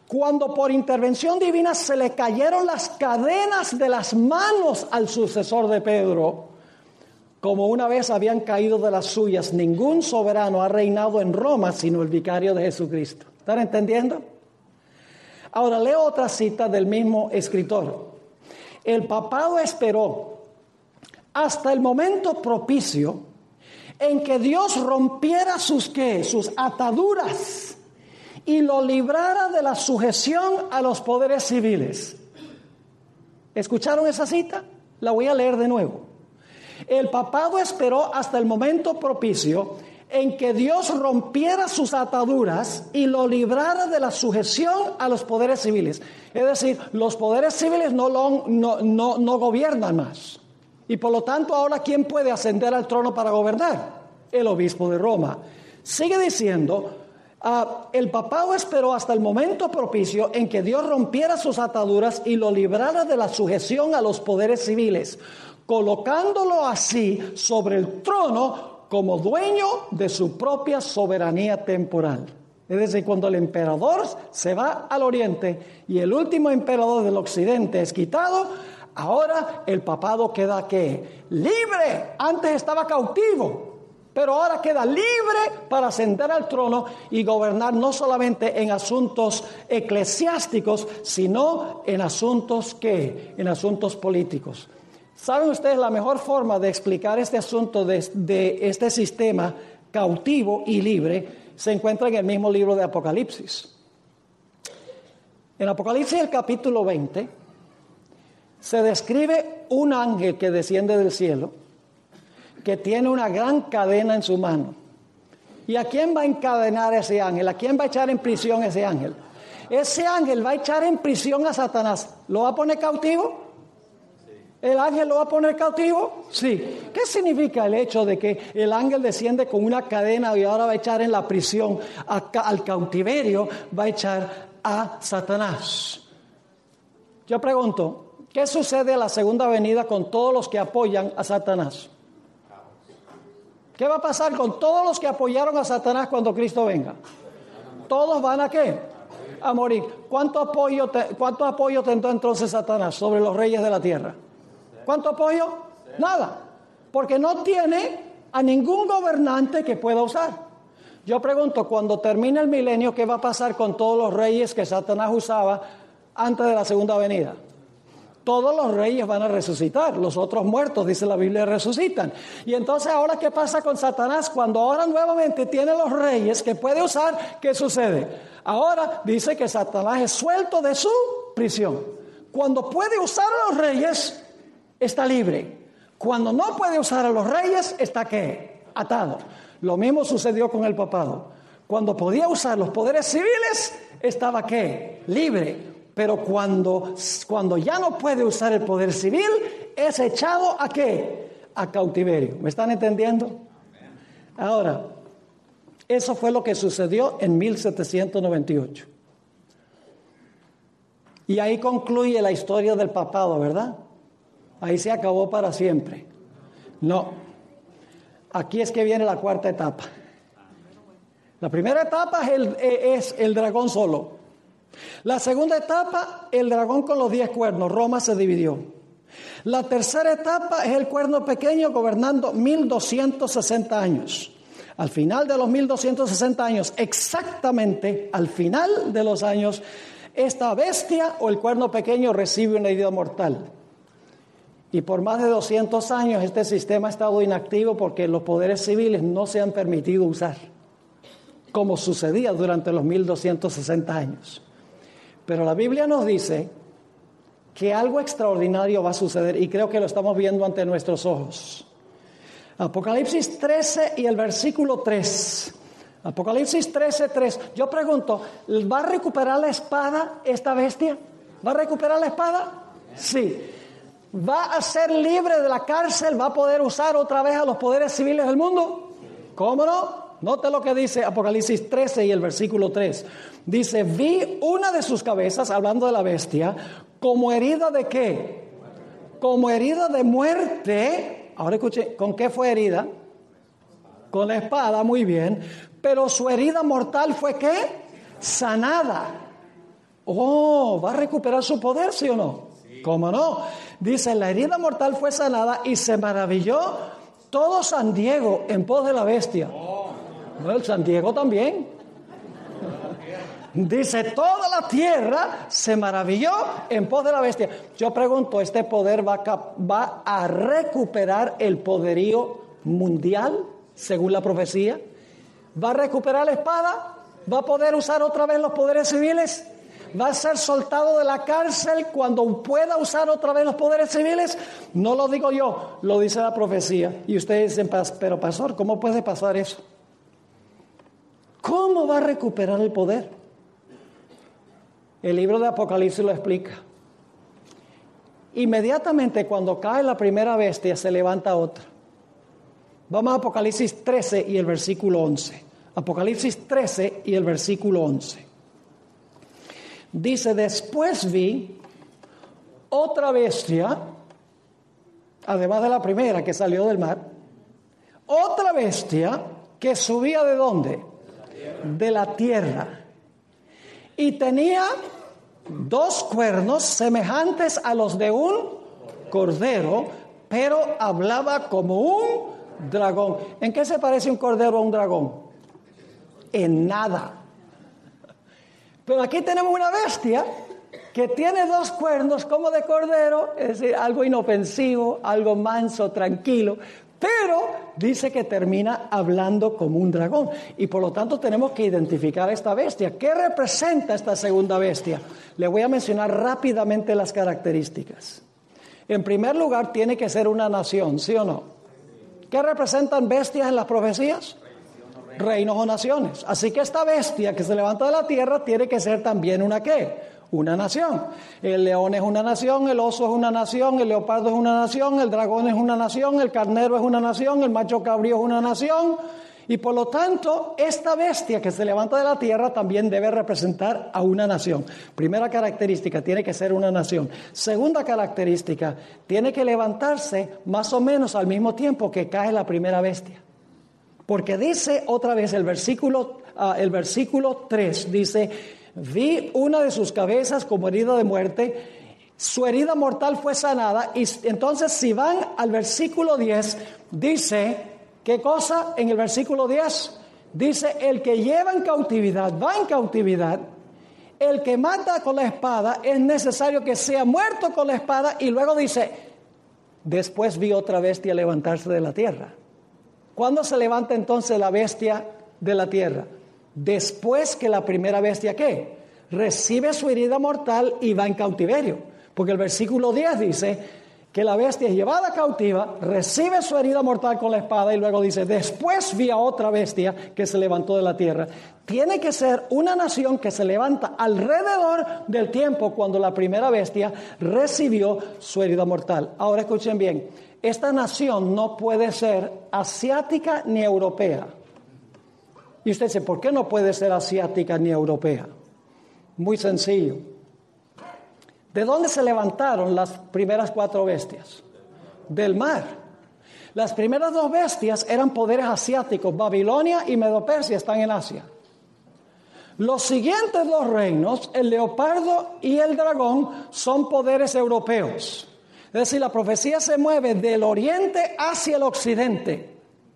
Speaker 1: cuando por intervención divina se le cayeron las cadenas de las manos al sucesor de Pedro, como una vez habían caído de las suyas, ningún soberano ha reinado en Roma sino el vicario de Jesucristo. ¿Están entendiendo? Ahora leo otra cita del mismo escritor. El papado esperó hasta el momento propicio en que Dios rompiera sus ataduras y lo librara de la sujeción a los poderes civiles. ¿Escucharon esa cita? La voy a leer de nuevo. El papado esperó hasta el momento propicio en que Dios rompiera sus ataduras y lo librara de la sujeción a los poderes civiles. Es decir, los poderes civiles no gobiernan más. Y por lo tanto, ahora, ¿quién puede ascender al trono para gobernar? El obispo de Roma. Sigue diciendo, el papado esperó hasta el momento propicio en que Dios rompiera sus ataduras y lo librara de la sujeción a los poderes civiles, colocándolo así sobre el trono como dueño de su propia soberanía temporal. Es decir, cuando el emperador se va al oriente y el último emperador del occidente es quitado, ahora el papado queda ¿qué? Libre. Antes estaba cautivo, pero ahora queda libre para ascender al trono y gobernar no solamente en asuntos eclesiásticos, sino en asuntos ¿qué? En asuntos políticos. ¿Saben ustedes la mejor forma de explicar este asunto de este sistema cautivo y libre? Se encuentra en el mismo libro de Apocalipsis. En Apocalipsis, el capítulo 20, se describe un ángel que desciende del cielo, que tiene una gran cadena en su mano. ¿Y a quién va a encadenar ese ángel? ¿A quién va a echar en prisión ese ángel? Ese ángel va a echar en prisión a Satanás. ¿Lo va a poner cautivo? ¿El ángel lo va a poner cautivo? Sí. ¿Qué significa el hecho de que el ángel desciende con una cadena y ahora va a echar en la prisión, al cautiverio, va a echar a Satanás? Yo pregunto, ¿qué sucede a la segunda venida con todos los que apoyan a Satanás? ¿Qué va a pasar con todos los que apoyaron a Satanás cuando Cristo venga? ¿Todos van a qué? A morir. ¿Cuánto apoyo tendrá entonces Satanás sobre los reyes de la tierra? ¿Cuánto apoyo? Nada. Porque no tiene a ningún gobernante que pueda usar. Yo pregunto, cuando termine el milenio, ¿qué va a pasar con todos los reyes que Satanás usaba antes de la segunda venida? Todos los reyes van a resucitar. Los otros muertos, dice la Biblia, resucitan. Y entonces, ¿ahora qué pasa con Satanás? Cuando ahora nuevamente tiene los reyes que puede usar, ¿qué sucede? Ahora dice que Satanás es suelto de su prisión. Cuando puede usar a los reyes, está libre. Cuando no puede usar a los reyes, ¿está qué? Atado. Lo mismo sucedió con el papado. Cuando podía usar los poderes civiles, estaba ¿qué? Libre. Pero cuando ya no puede usar el poder civil, es echado ¿a qué? A cautiverio. ¿Me están entendiendo? Ahora, eso fue lo que sucedió en 1798. Y ahí concluye la historia del papado, ¿verdad? Ahí se acabó para siempre. No. Aquí es que viene la cuarta etapa. La primera etapa es el dragón solo. La segunda etapa, el dragón con los 10 cuernos. Roma se dividió. La tercera etapa es el cuerno pequeño gobernando 1260 años. Al final de los 1260 años, exactamente al final de los años, esta bestia o el cuerno pequeño recibe una herida mortal. Y por más de 200 años este sistema ha estado inactivo porque los poderes civiles no se han permitido usar, como sucedía durante los 1260 años. Pero la Biblia nos dice que algo extraordinario va a suceder y creo que lo estamos viendo ante nuestros ojos. Apocalipsis 13 y el versículo 3. Apocalipsis 13, 3. Yo pregunto, ¿va a recuperar la espada esta bestia? ¿Va a recuperar la espada? Sí. ¿Va a ser libre de la cárcel? ¿Va a poder usar otra vez a los poderes civiles del mundo? ¿Cómo no? Note lo que dice Apocalipsis 13 y el versículo 3. Dice, vi una de sus cabezas, hablando de la bestia, como herida de ¿qué? Como herida de muerte. Ahora escuche, ¿con qué fue herida? Con la espada, muy bien. Pero su herida mortal fue ¿qué? Sanada. Oh, ¿va a recuperar su poder, sí o no? Sí. ¿Cómo no? Dice, la herida mortal fue sanada y se maravilló todo San Diego en pos de la bestia. No, el San Diego también. Dice, toda la tierra se maravilló en pos de la bestia. Yo pregunto, ¿este poder va a recuperar el poderío mundial, según la profecía? ¿Va a recuperar la espada? ¿Va a poder usar otra vez los poderes civiles? ¿Va a ser soltado de la cárcel cuando pueda usar otra vez los poderes civiles? No lo digo yo, lo dice la profecía. Y ustedes dicen, pero pastor, ¿cómo puede pasar eso? ¿Cómo va a recuperar el poder? El libro de Apocalipsis lo explica. Inmediatamente cuando cae la primera bestia, se levanta otra. Vamos a Apocalipsis 13 y el versículo 11. Apocalipsis 13 y el versículo 11. Dice, después vi otra bestia, además de la primera que salió del mar, otra bestia que subía ¿de dónde? De la tierra. Y tenía 2 cuernos semejantes a los de un cordero, pero hablaba como un dragón. ¿En qué se parece un cordero a un dragón? En nada. Pero aquí tenemos una bestia que tiene 2 cuernos como de cordero, es decir, algo inofensivo, algo manso, tranquilo, pero dice que termina hablando como un dragón. Y por lo tanto tenemos que identificar a esta bestia. ¿Qué representa esta segunda bestia? Le voy a mencionar rápidamente las características. En primer lugar, tiene que ser una nación, ¿sí o no? ¿Qué representan bestias en las profecías? Reinos o naciones. Así que esta bestia que se levanta de la tierra tiene que ser también una ¿qué? Una nación. El león es una nación, el oso es una nación, el leopardo es una nación, el dragón es una nación, el carnero es una nación, el macho cabrío es una nación. Y por lo tanto, esta bestia que se levanta de la tierra también debe representar a una nación. Primera característica, tiene que ser una nación. Segunda característica, tiene que levantarse más o menos al mismo tiempo que cae la primera bestia. Porque dice otra vez el versículo 3, dice, vi una de sus cabezas como herida de muerte, su herida mortal fue sanada. Y entonces si van al versículo 10, dice, ¿qué cosa? En el versículo 10, dice, el que lleva en cautividad, va en cautividad, el que mata con la espada, es necesario que sea muerto con la espada. Y luego dice, después vi otra bestia levantarse de la tierra. ¿Cuándo se levanta entonces la bestia de la tierra? Después que la primera bestia, ¿qué? Recibe su herida mortal y va en cautiverio. Porque el versículo 10 dice que la bestia es llevada cautiva, recibe su herida mortal con la espada y luego dice, después vi a otra bestia que se levantó de la tierra. Tiene que ser una nación que se levanta alrededor del tiempo cuando la primera bestia recibió su herida mortal. Ahora escuchen bien, esta nación no puede ser asiática ni europea. Y usted dice, ¿por qué no puede ser asiática ni europea? Muy sencillo. ¿De dónde se levantaron las primeras 4 bestias? Del mar. Las primeras 2 bestias eran poderes asiáticos. Babilonia y Medo-Persia están en Asia. Los siguientes 2 reinos, el leopardo y el dragón, son poderes europeos. Es decir, la profecía se mueve del oriente hacia el occidente.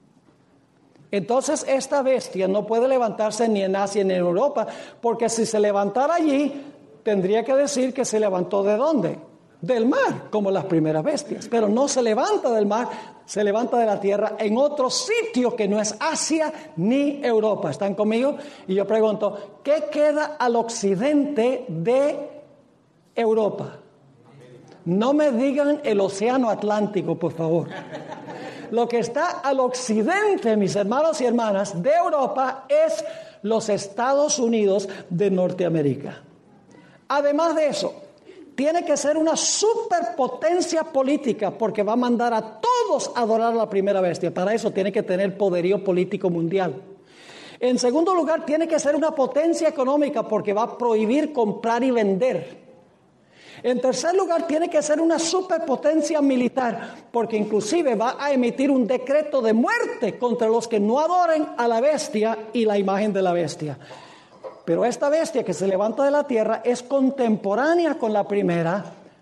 Speaker 1: Entonces esta bestia no puede levantarse ni en Asia ni en Europa, porque si se levantara allí, tendría que decir que se levantó ¿de dónde? Del mar, como las primeras bestias. Pero no se levanta del mar, se levanta de la tierra en otro sitio que no es Asia ni Europa. ¿Están conmigo? Y yo pregunto, ¿qué queda al occidente de Europa? No me digan el océano Atlántico, por favor. Lo que está al occidente, mis hermanos y hermanas, de Europa es los Estados Unidos de Norteamérica. Además de eso, tiene que ser una superpotencia política porque va a mandar a todos a adorar a la primera bestia. Para eso tiene que tener poderío político mundial. En segundo lugar, tiene que ser una potencia económica porque va a prohibir comprar y vender. En tercer lugar, tiene que ser una superpotencia militar, porque inclusive va a emitir un decreto de muerte contra los que no adoren a la bestia y la imagen de la bestia. Pero esta bestia que se levanta de la tierra es contemporánea con la primera,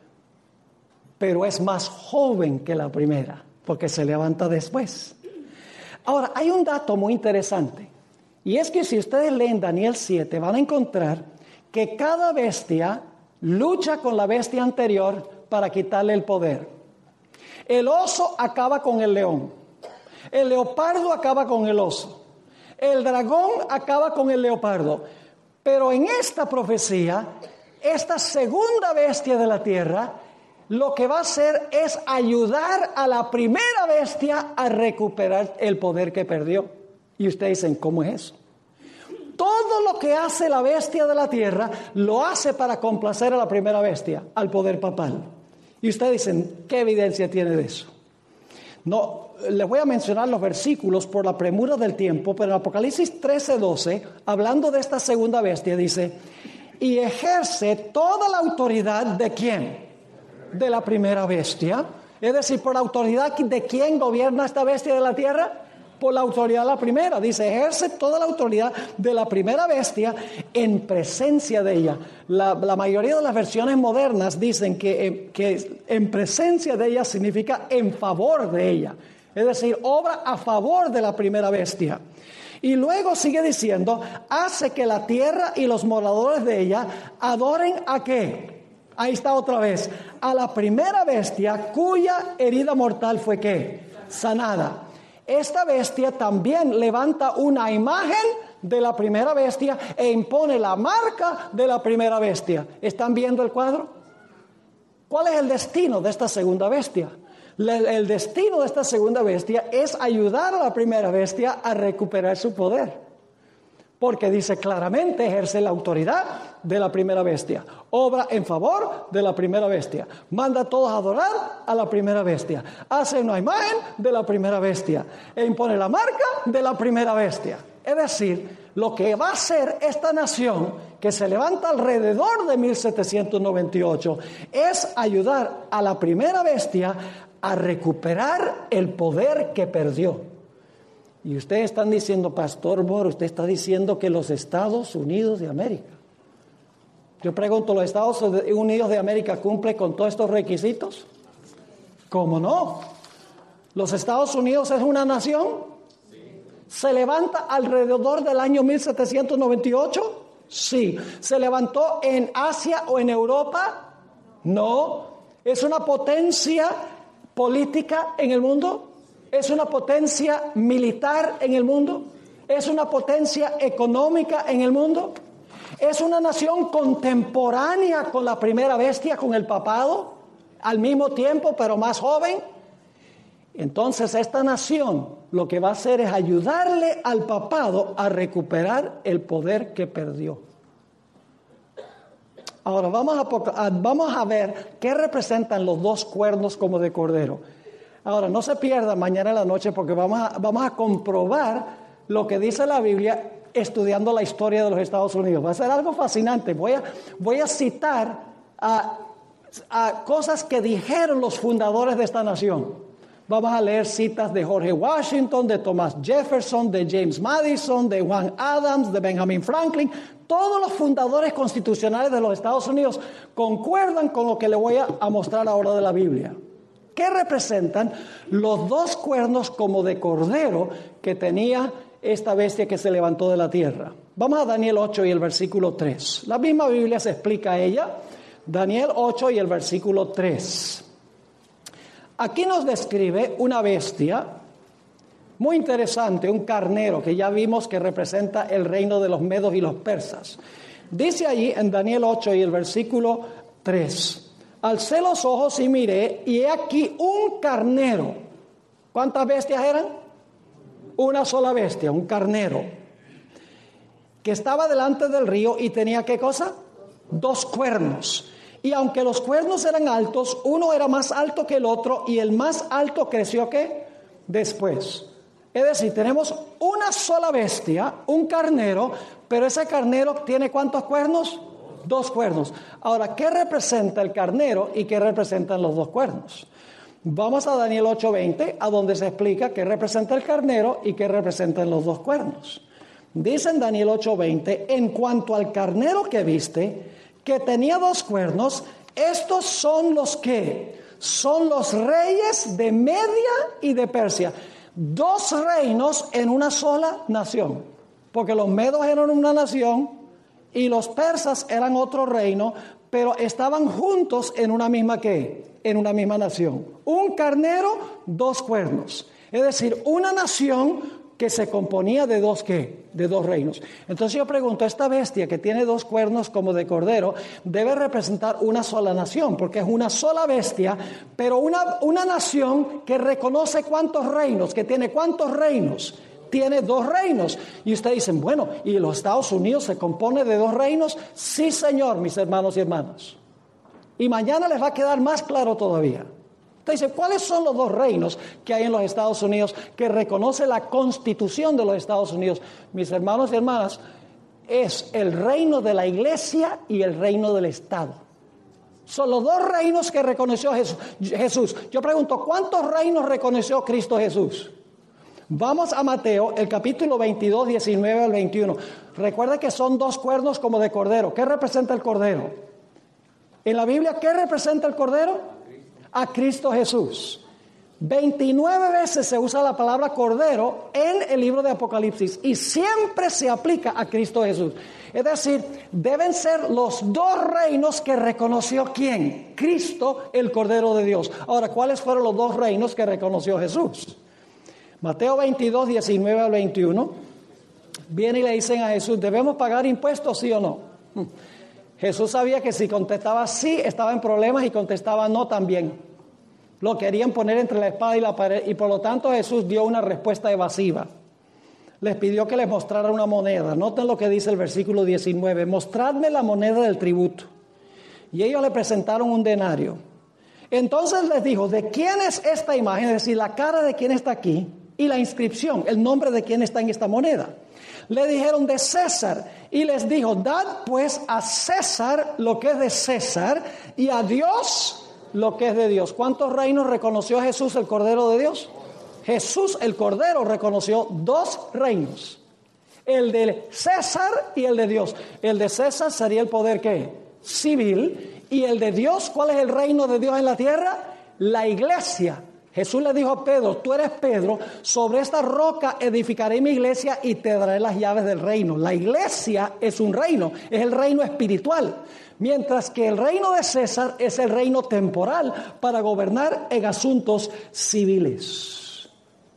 Speaker 1: pero es más joven que la primera, porque se levanta después. Ahora, hay un dato muy interesante, y es que si ustedes leen Daniel 7, van a encontrar que cada bestia lucha con la bestia anterior para quitarle el poder. El oso acaba con el león, el leopardo acaba con el oso, el dragón acaba con el leopardo. Pero en esta profecía, esta segunda bestia de la tierra, lo que va a hacer es ayudar a la primera bestia a recuperar el poder que perdió. Y ustedes dicen, ¿cómo es eso? Todo lo que hace la bestia de la tierra, lo hace para complacer a la primera bestia, al poder papal. Y ustedes dicen, ¿qué evidencia tiene de eso? No, les voy a mencionar los versículos por la premura del tiempo, pero en Apocalipsis 13:12, hablando de esta segunda bestia, dice, y ejerce toda la autoridad ¿de quién? De la primera bestia. Es decir, por la autoridad ¿de quién gobierna esta bestia de la tierra? Por la autoridad de la primera. Dice, ejerce toda la autoridad de la primera bestia en presencia de ella. La mayoría de las versiones modernas dicen que en presencia de ella significa en favor de ella. Es decir, obra a favor de la primera bestia. Y luego sigue diciendo, hace que la tierra y los moradores de ella adoren ¿a qué? Ahí está otra vez. A la primera bestia cuya herida mortal fue ¿qué? Sanada. Esta bestia también levanta una imagen de la primera bestia e impone la marca de la primera bestia. ¿Están viendo el cuadro? ¿Cuál es el destino de esta segunda bestia? El destino de esta segunda bestia es ayudar a la primera bestia a recuperar su poder. Porque dice claramente, ejerce la autoridad de la primera bestia, obra en favor de la primera bestia, manda a todos a adorar a la primera bestia, hace una imagen de la primera bestia e impone la marca de la primera bestia. Es decir, lo que va a hacer esta nación que se levanta alrededor de 1798 es ayudar a la primera bestia a recuperar el poder que perdió. Y ustedes están diciendo, Pastor Moro, usted está diciendo que los Estados Unidos de América. Yo pregunto, ¿los Estados Unidos de América cumple con todos estos requisitos? ¿Cómo no? ¿Los Estados Unidos es una nación? ¿Se levanta alrededor del año 1798? Sí. ¿Se levantó en Asia o en Europa? No. ¿Es una potencia política en el mundo? ¿Es una potencia militar en el mundo? ¿Es una potencia económica en el mundo? ¿Es una nación contemporánea con la primera bestia, con el papado, al mismo tiempo, pero más joven? Entonces, esta nación lo que va a hacer es ayudarle al papado a recuperar el poder que perdió. Ahora, vamos a ver qué representan los dos cuernos como de cordero. Ahora, no se pierdan mañana en la noche porque vamos a comprobar lo que dice la Biblia estudiando la historia de los Estados Unidos. Va a ser algo fascinante. Voy a citar a cosas que dijeron los fundadores de esta nación. Vamos a leer citas de George Washington, de Thomas Jefferson, de James Madison, de Juan Adams, de Benjamin Franklin. Todos los fundadores constitucionales de los Estados Unidos concuerdan con lo que le voy a mostrar ahora de la Biblia. ¿Qué representan los dos cuernos como de cordero que tenía esta bestia que se levantó de la tierra? Vamos a Daniel 8 y el versículo 3. La misma Biblia se explica a ella. Daniel 8 y el versículo 3. Aquí nos describe una bestia muy interesante, un carnero que ya vimos que representa el reino de los medos y los persas. Dice allí en Daniel 8 y el versículo 3. Alcé los ojos y miré, y he aquí un carnero. ¿Cuántas bestias eran? Una sola bestia, un carnero, que estaba delante del río y tenía ¿qué cosa? Dos cuernos. Y aunque los cuernos eran altos, uno era más alto que el otro, y el más alto creció ¿qué? Después. Es decir, tenemos una sola bestia, un carnero, pero ese carnero tiene ¿cuántos cuernos? Dos cuernos. Ahora, ¿qué representa el carnero y qué representan los dos cuernos? Vamos a Daniel 8:20, a donde se explica qué representa el carnero y qué representan los dos cuernos. Dice en Daniel 8:20, en cuanto al carnero que viste, que tenía 2 cuernos, estos son los que son los reyes de Media y de Persia. 2 reinos en una sola nación, porque los medos eran una nación y los persas eran otro reino, pero estaban juntos en una misma ¿qué? En una misma nación. Un carnero, 2 cuernos. Es decir, una nación que se componía de 2 ¿qué? De 2 reinos. Entonces yo pregunto, esta bestia que tiene 2 cuernos como de cordero debe representar una sola nación, porque es una sola bestia, pero una nación que reconoce cuántos reinos, que tiene cuántos reinos. Tiene 2 reinos. Y ustedes dicen, bueno, ¿y los Estados Unidos se compone de 2 reinos? Sí, señor, mis hermanos y hermanas. Y mañana les va a quedar más claro todavía. Usted dice, ¿cuáles son los 2 reinos que hay en los Estados Unidos que reconoce la Constitución de los Estados Unidos? Mis hermanos y hermanas, es el reino de la iglesia y el reino del Estado. Son los 2 reinos que reconoció Jesús. Yo pregunto, ¿cuántos reinos reconoció Cristo Jesús? Vamos a Mateo, el capítulo 22, 19 al 21. Recuerda que son 2 cuernos como de cordero. ¿Qué representa el cordero? En la Biblia, ¿qué representa el cordero? A Cristo Jesús. 29 veces se usa la palabra cordero en el libro de Apocalipsis y siempre se aplica a Cristo Jesús. Es decir, deben ser los 2 reinos que reconoció ¿quién? Cristo, el Cordero de Dios. Ahora, ¿cuáles fueron los 2 reinos que reconoció Jesús? Mateo 22, 19 al 21. Viene y le dicen a Jesús, ¿debemos pagar impuestos, sí o no? Jesús sabía que si contestaba sí, estaba en problemas, y contestaba no también. Lo querían poner entre la espada y la pared, y por lo tanto Jesús dio una respuesta evasiva. Les pidió que les mostrara una moneda. Noten lo que dice el versículo 19. Mostradme la moneda del tributo. Y ellos le presentaron un denario. Entonces les dijo, ¿de quién es esta imagen? Es decir, la cara de quién está aquí y la inscripción, el nombre de quién está en esta moneda. Le dijeron, de César. Y les dijo, dad pues a César lo que es de César y a Dios lo que es de Dios. ¿Cuántos reinos reconoció Jesús, el Cordero de Dios? Jesús, el Cordero, reconoció 2 reinos. El de César y el de Dios. El de César sería el poder ¿qué? Civil. Y el de Dios, ¿cuál es el reino de Dios en la tierra? La iglesia. Jesús le dijo a Pedro, tú eres Pedro, sobre esta roca edificaré mi iglesia y te daré las llaves del reino. La iglesia es un reino, es el reino espiritual, mientras que el reino de César es el reino temporal para gobernar en asuntos civiles.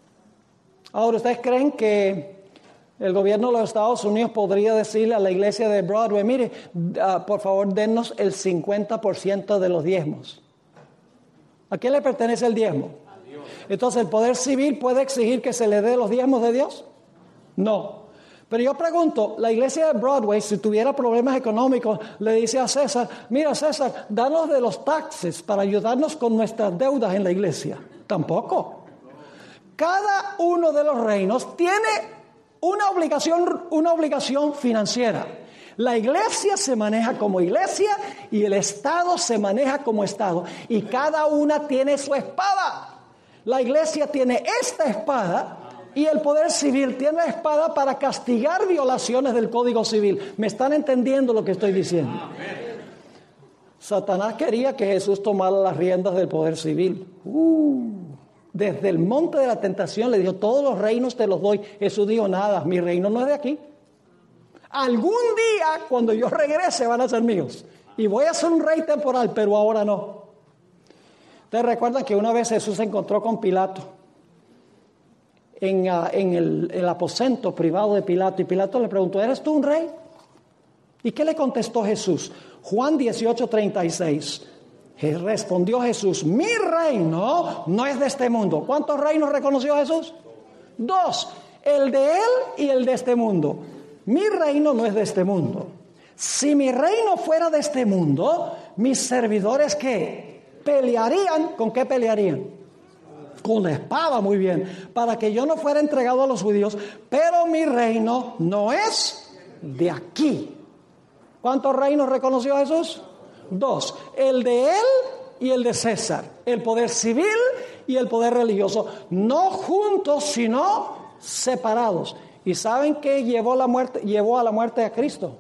Speaker 1: Ahora, ¿ustedes creen que el gobierno de los Estados Unidos podría decirle a la iglesia de Broadway, mire, por favor, dennos el 50% de los diezmos? ¿A quién le pertenece el diezmo? Entonces, ¿el poder civil puede exigir que se le dé los diezmos de Dios? No. Pero yo pregunto, la iglesia de Broadway, si tuviera problemas económicos, le dice a César, mira César, danos de los taxes para ayudarnos con nuestras deudas en la iglesia. Tampoco. Cada uno de los reinos tiene una obligación financiera. La iglesia se maneja como iglesia y el Estado se maneja como Estado. Y cada una tiene su espada. La iglesia tiene esta espada y el poder civil tiene la espada para castigar violaciones del Código Civil. ¿Me están entendiendo lo que estoy diciendo? Satanás quería que Jesús tomara las riendas del poder civil. Desde el monte de la tentación le dijo, todos los reinos te los doy. Jesús dijo, nada, mi reino no es de aquí. Algún día, cuando yo regrese, van a ser míos. Y voy a ser un rey temporal, pero ahora no. Ustedes recuerdan que una vez Jesús se encontró con Pilato en el aposento privado de Pilato. Y Pilato le preguntó, ¿eres tú un rey? ¿Y qué le contestó Jesús? Juan 18:36. Respondió Jesús, mi reino no es de este mundo. ¿Cuántos reinos reconoció Jesús? 2. El de él y el de este mundo. Mi reino no es de este mundo. Si mi reino fuera de este mundo, mis servidores ¿qué? Pelearían. ¿Con qué pelearían? Con la espada, muy bien, para que yo no fuera entregado a los judíos. Pero mi reino no es de aquí. ¿Cuántos reinos reconoció Jesús? 2. El de él y el de César. El poder civil y el poder religioso. No juntos, sino separados. ¿Y saben qué llevó a la muerte a Cristo?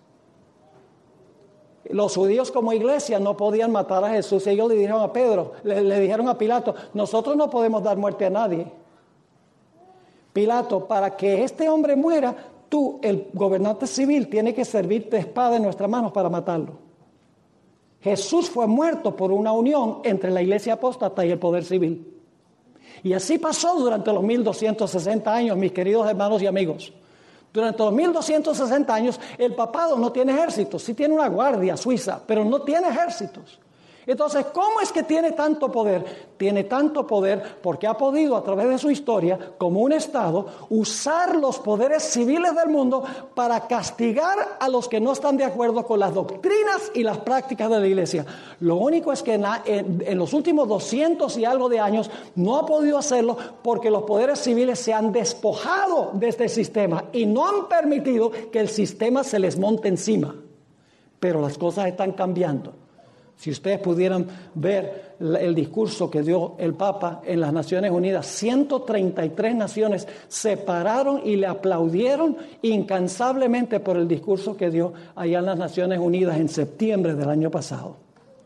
Speaker 1: Los judíos como iglesia no podían matar a Jesús. Ellos le dijeron a Pedro, le dijeron a Pilato, nosotros no podemos dar muerte a nadie. Pilato, para que este hombre muera, tú, el gobernante civil, tiene que servirte espada en nuestras manos para matarlo. Jesús fue muerto por una unión entre la iglesia apóstata y el poder civil. Y así pasó durante los 1260 años, mis queridos hermanos y amigos. Durante los 1260 años, el papado no tiene ejércitos, sí tiene una guardia suiza, pero no tiene ejércitos. Entonces, ¿cómo es que tiene tanto poder? Tiene tanto poder porque ha podido, a través de su historia, como un Estado, usar los poderes civiles del mundo para castigar a los que no están de acuerdo con las doctrinas y las prácticas de la iglesia. Lo único es que en los últimos 200 y algo de años no ha podido hacerlo porque los poderes civiles se han despojado de este sistema y no han permitido que el sistema se les monte encima. Pero las cosas están cambiando. Si ustedes pudieran ver el discurso que dio el Papa en las Naciones Unidas, 133 naciones se pararon y le aplaudieron incansablemente por el discurso que dio allá en las Naciones Unidas en septiembre del año pasado.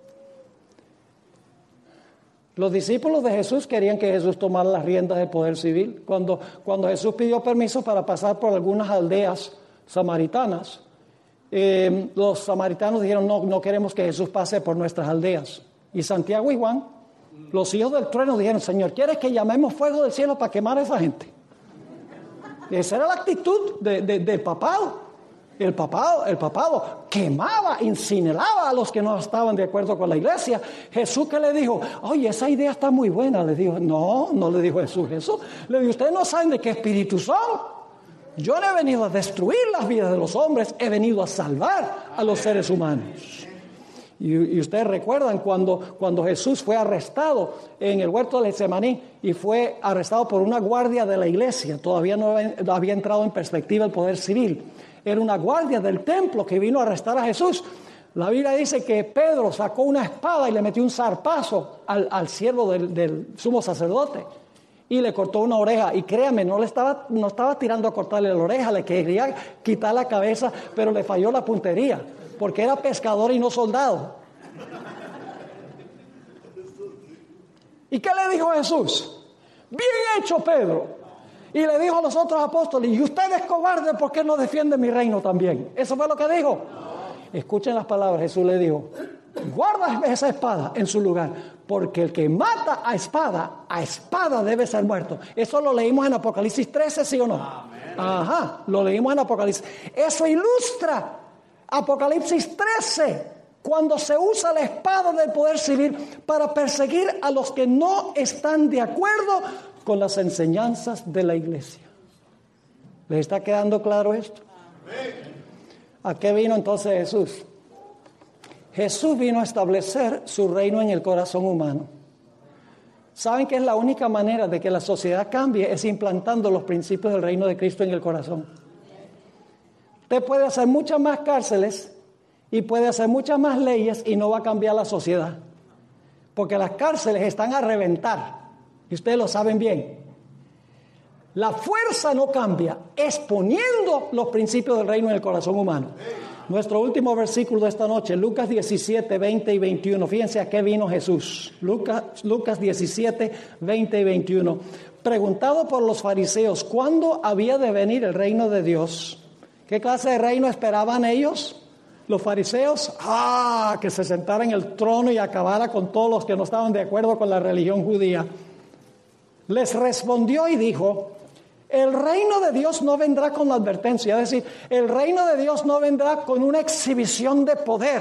Speaker 1: Los discípulos de Jesús querían que Jesús tomara las riendas del poder civil. Cuando Jesús pidió permiso para pasar por algunas aldeas samaritanas, los samaritanos dijeron, no queremos que Jesús pase por nuestras aldeas. Y Santiago y Juan, los hijos del trueno, dijeron, Señor, ¿quieres que llamemos fuego del cielo para quemar a esa gente? Esa era la actitud del papado. El papado quemaba, incineraba a los que no estaban de acuerdo con la iglesia. Jesús, ¿qué le dijo? Oye, esa idea está muy buena. Le dijo, no le dijo Jesús. Le dijo, ustedes no saben de qué espíritu son. Yo no he venido a destruir las vidas de los hombres, he venido a salvar a los seres humanos. Y ustedes recuerdan cuando Jesús fue arrestado en el huerto de Getsemaní y fue arrestado por una guardia de la iglesia, todavía no había entrado en perspectiva el poder civil. Era una guardia del templo que vino a arrestar a Jesús. La Biblia dice que Pedro sacó una espada y le metió un zarpazo al siervo del sumo sacerdote. Y le cortó una oreja, y créame, no estaba tirando a cortarle la oreja, le quería quitar la cabeza, pero le falló la puntería, porque era pescador y no soldado. ¿Y qué le dijo Jesús? Bien hecho, Pedro. Y le dijo a los otros apóstoles, y ustedes cobardes, ¿por qué no defienden mi reino también? Eso fue lo que dijo. Escuchen las palabras, Jesús le dijo, guarda esa espada en su lugar, porque el que mata a espada debe ser muerto. Eso lo leímos en Apocalipsis 13, ¿sí o no? Amén. Ajá, lo leímos en Apocalipsis. Eso ilustra Apocalipsis 13, cuando se usa la espada del poder civil para perseguir a los que no están de acuerdo con las enseñanzas de la iglesia. ¿Les está quedando claro esto? Amén. ¿A qué vino entonces Jesús? Jesús vino a establecer su reino en el corazón humano. ¿Saben que es la única manera de que la sociedad cambie? Es implantando los principios del reino de Cristo en el corazón. Usted puede hacer muchas más cárceles y puede hacer muchas más leyes y no va a cambiar la sociedad. Porque las cárceles están a reventar. Y ustedes lo saben bien. La fuerza no cambia, es poniendo los principios del reino en el corazón humano. Nuestro último versículo de esta noche, Lucas 17, 20 y 21. Fíjense a qué vino Jesús. Lucas 17, 20 y 21. Preguntado por los fariseos, ¿cuándo había de venir el reino de Dios? ¿Qué clase de reino esperaban ellos? Los fariseos, que se sentara en el trono y acabara con todos los que no estaban de acuerdo con la religión judía. Les respondió y dijo, el reino de Dios no vendrá con la advertencia, es decir, el reino de Dios no vendrá con una exhibición de poder.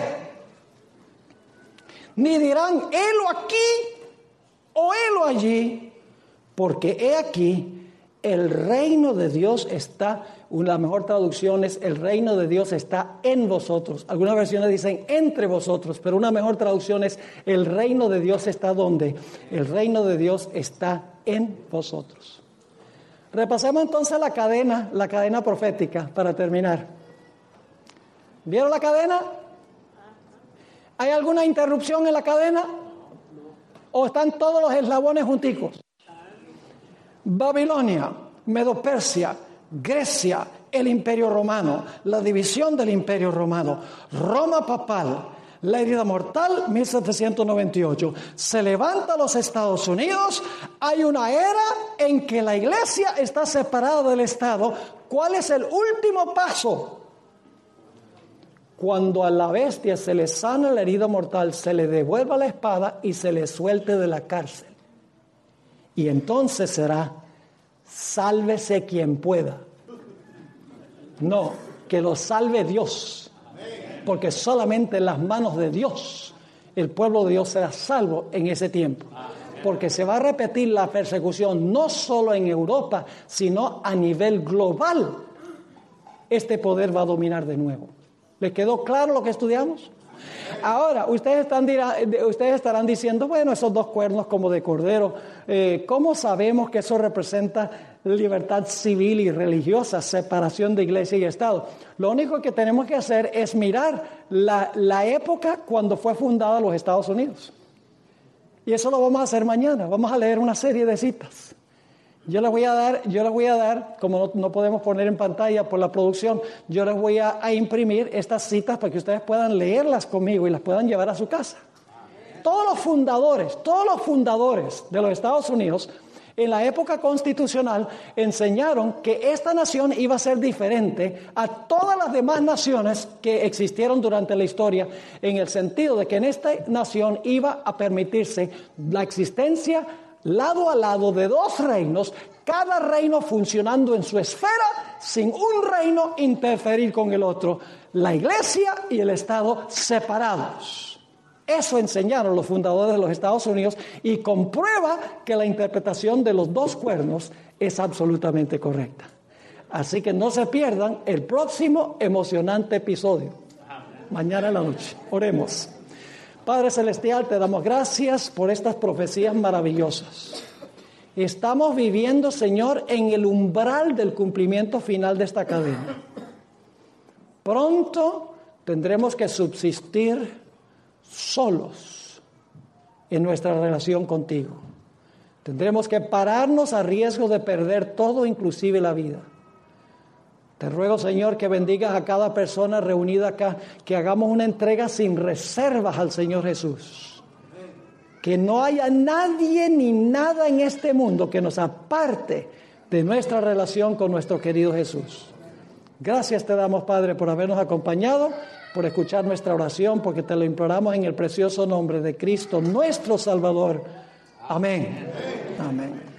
Speaker 1: Ni dirán, helo aquí o helo allí, porque he aquí, el reino de Dios está, la mejor traducción es, el reino de Dios está en vosotros. Algunas versiones dicen entre vosotros, pero una mejor traducción es, el reino de Dios está ¿dónde? El reino de Dios está en vosotros. Repasemos entonces la cadena profética para terminar. ¿Vieron la cadena? ¿Hay alguna interrupción en la cadena? ¿O están todos los eslabones junticos? Babilonia, Medo-Persia, Grecia, el Imperio Romano, la división del Imperio Romano, Roma papal, la herida mortal, 1798. Se levanta los Estados Unidos, hay una era en que la iglesia está separada del Estado. ¿Cuál es el último paso? Cuando a la bestia se le sana la herida mortal, se le devuelva la espada y se le suelte de la cárcel. Y entonces será, sálvese quien pueda. No, que lo salve Dios. Porque solamente en las manos de Dios el pueblo de Dios será salvo en ese tiempo. Porque se va a repetir la persecución no solo en Europa, sino a nivel global. Este poder va a dominar de nuevo. ¿Les quedó claro lo que estudiamos? Ahora, ustedes estarán diciendo, bueno, esos 2 cuernos como de cordero, ¿cómo sabemos que eso representa libertad civil y religiosa, separación de iglesia y Estado? Lo único que tenemos que hacer es mirar la época cuando fue fundada los Estados Unidos. Y eso lo vamos a hacer mañana. Vamos a leer una serie de citas. Yo les voy a dar, como no podemos poner en pantalla por la producción, yo les voy a imprimir estas citas para que ustedes puedan leerlas conmigo y las puedan llevar a su casa. Todos los fundadores de los Estados Unidos, en la época constitucional, enseñaron que esta nación iba a ser diferente a todas las demás naciones que existieron durante la historia, en el sentido de que en esta nación iba a permitirse la existencia lado a lado de 2 reinos, cada reino funcionando en su esfera, sin un reino interferir con el otro, la iglesia y el Estado separados. Eso enseñaron los fundadores de los Estados Unidos y comprueba que la interpretación de los 2 cuernos es absolutamente correcta. Así que no se pierdan el próximo emocionante episodio, mañana en la noche. Oremos. Padre Celestial, te damos gracias por estas profecías maravillosas. Estamos viviendo, Señor, en el umbral del cumplimiento final de esta cadena. Pronto tendremos que subsistir solos en nuestra relación contigo. Tendremos que pararnos a riesgo de perder todo, inclusive la vida. Te ruego, Señor, que bendigas a cada persona reunida acá, que hagamos una entrega sin reservas al Señor Jesús. Que no haya nadie ni nada en este mundo que nos aparte de nuestra relación con nuestro querido Jesús. Gracias te damos, Padre, por habernos acompañado, por escuchar nuestra oración, porque te lo imploramos en el precioso nombre de Cristo, nuestro Salvador. Amén. Amén.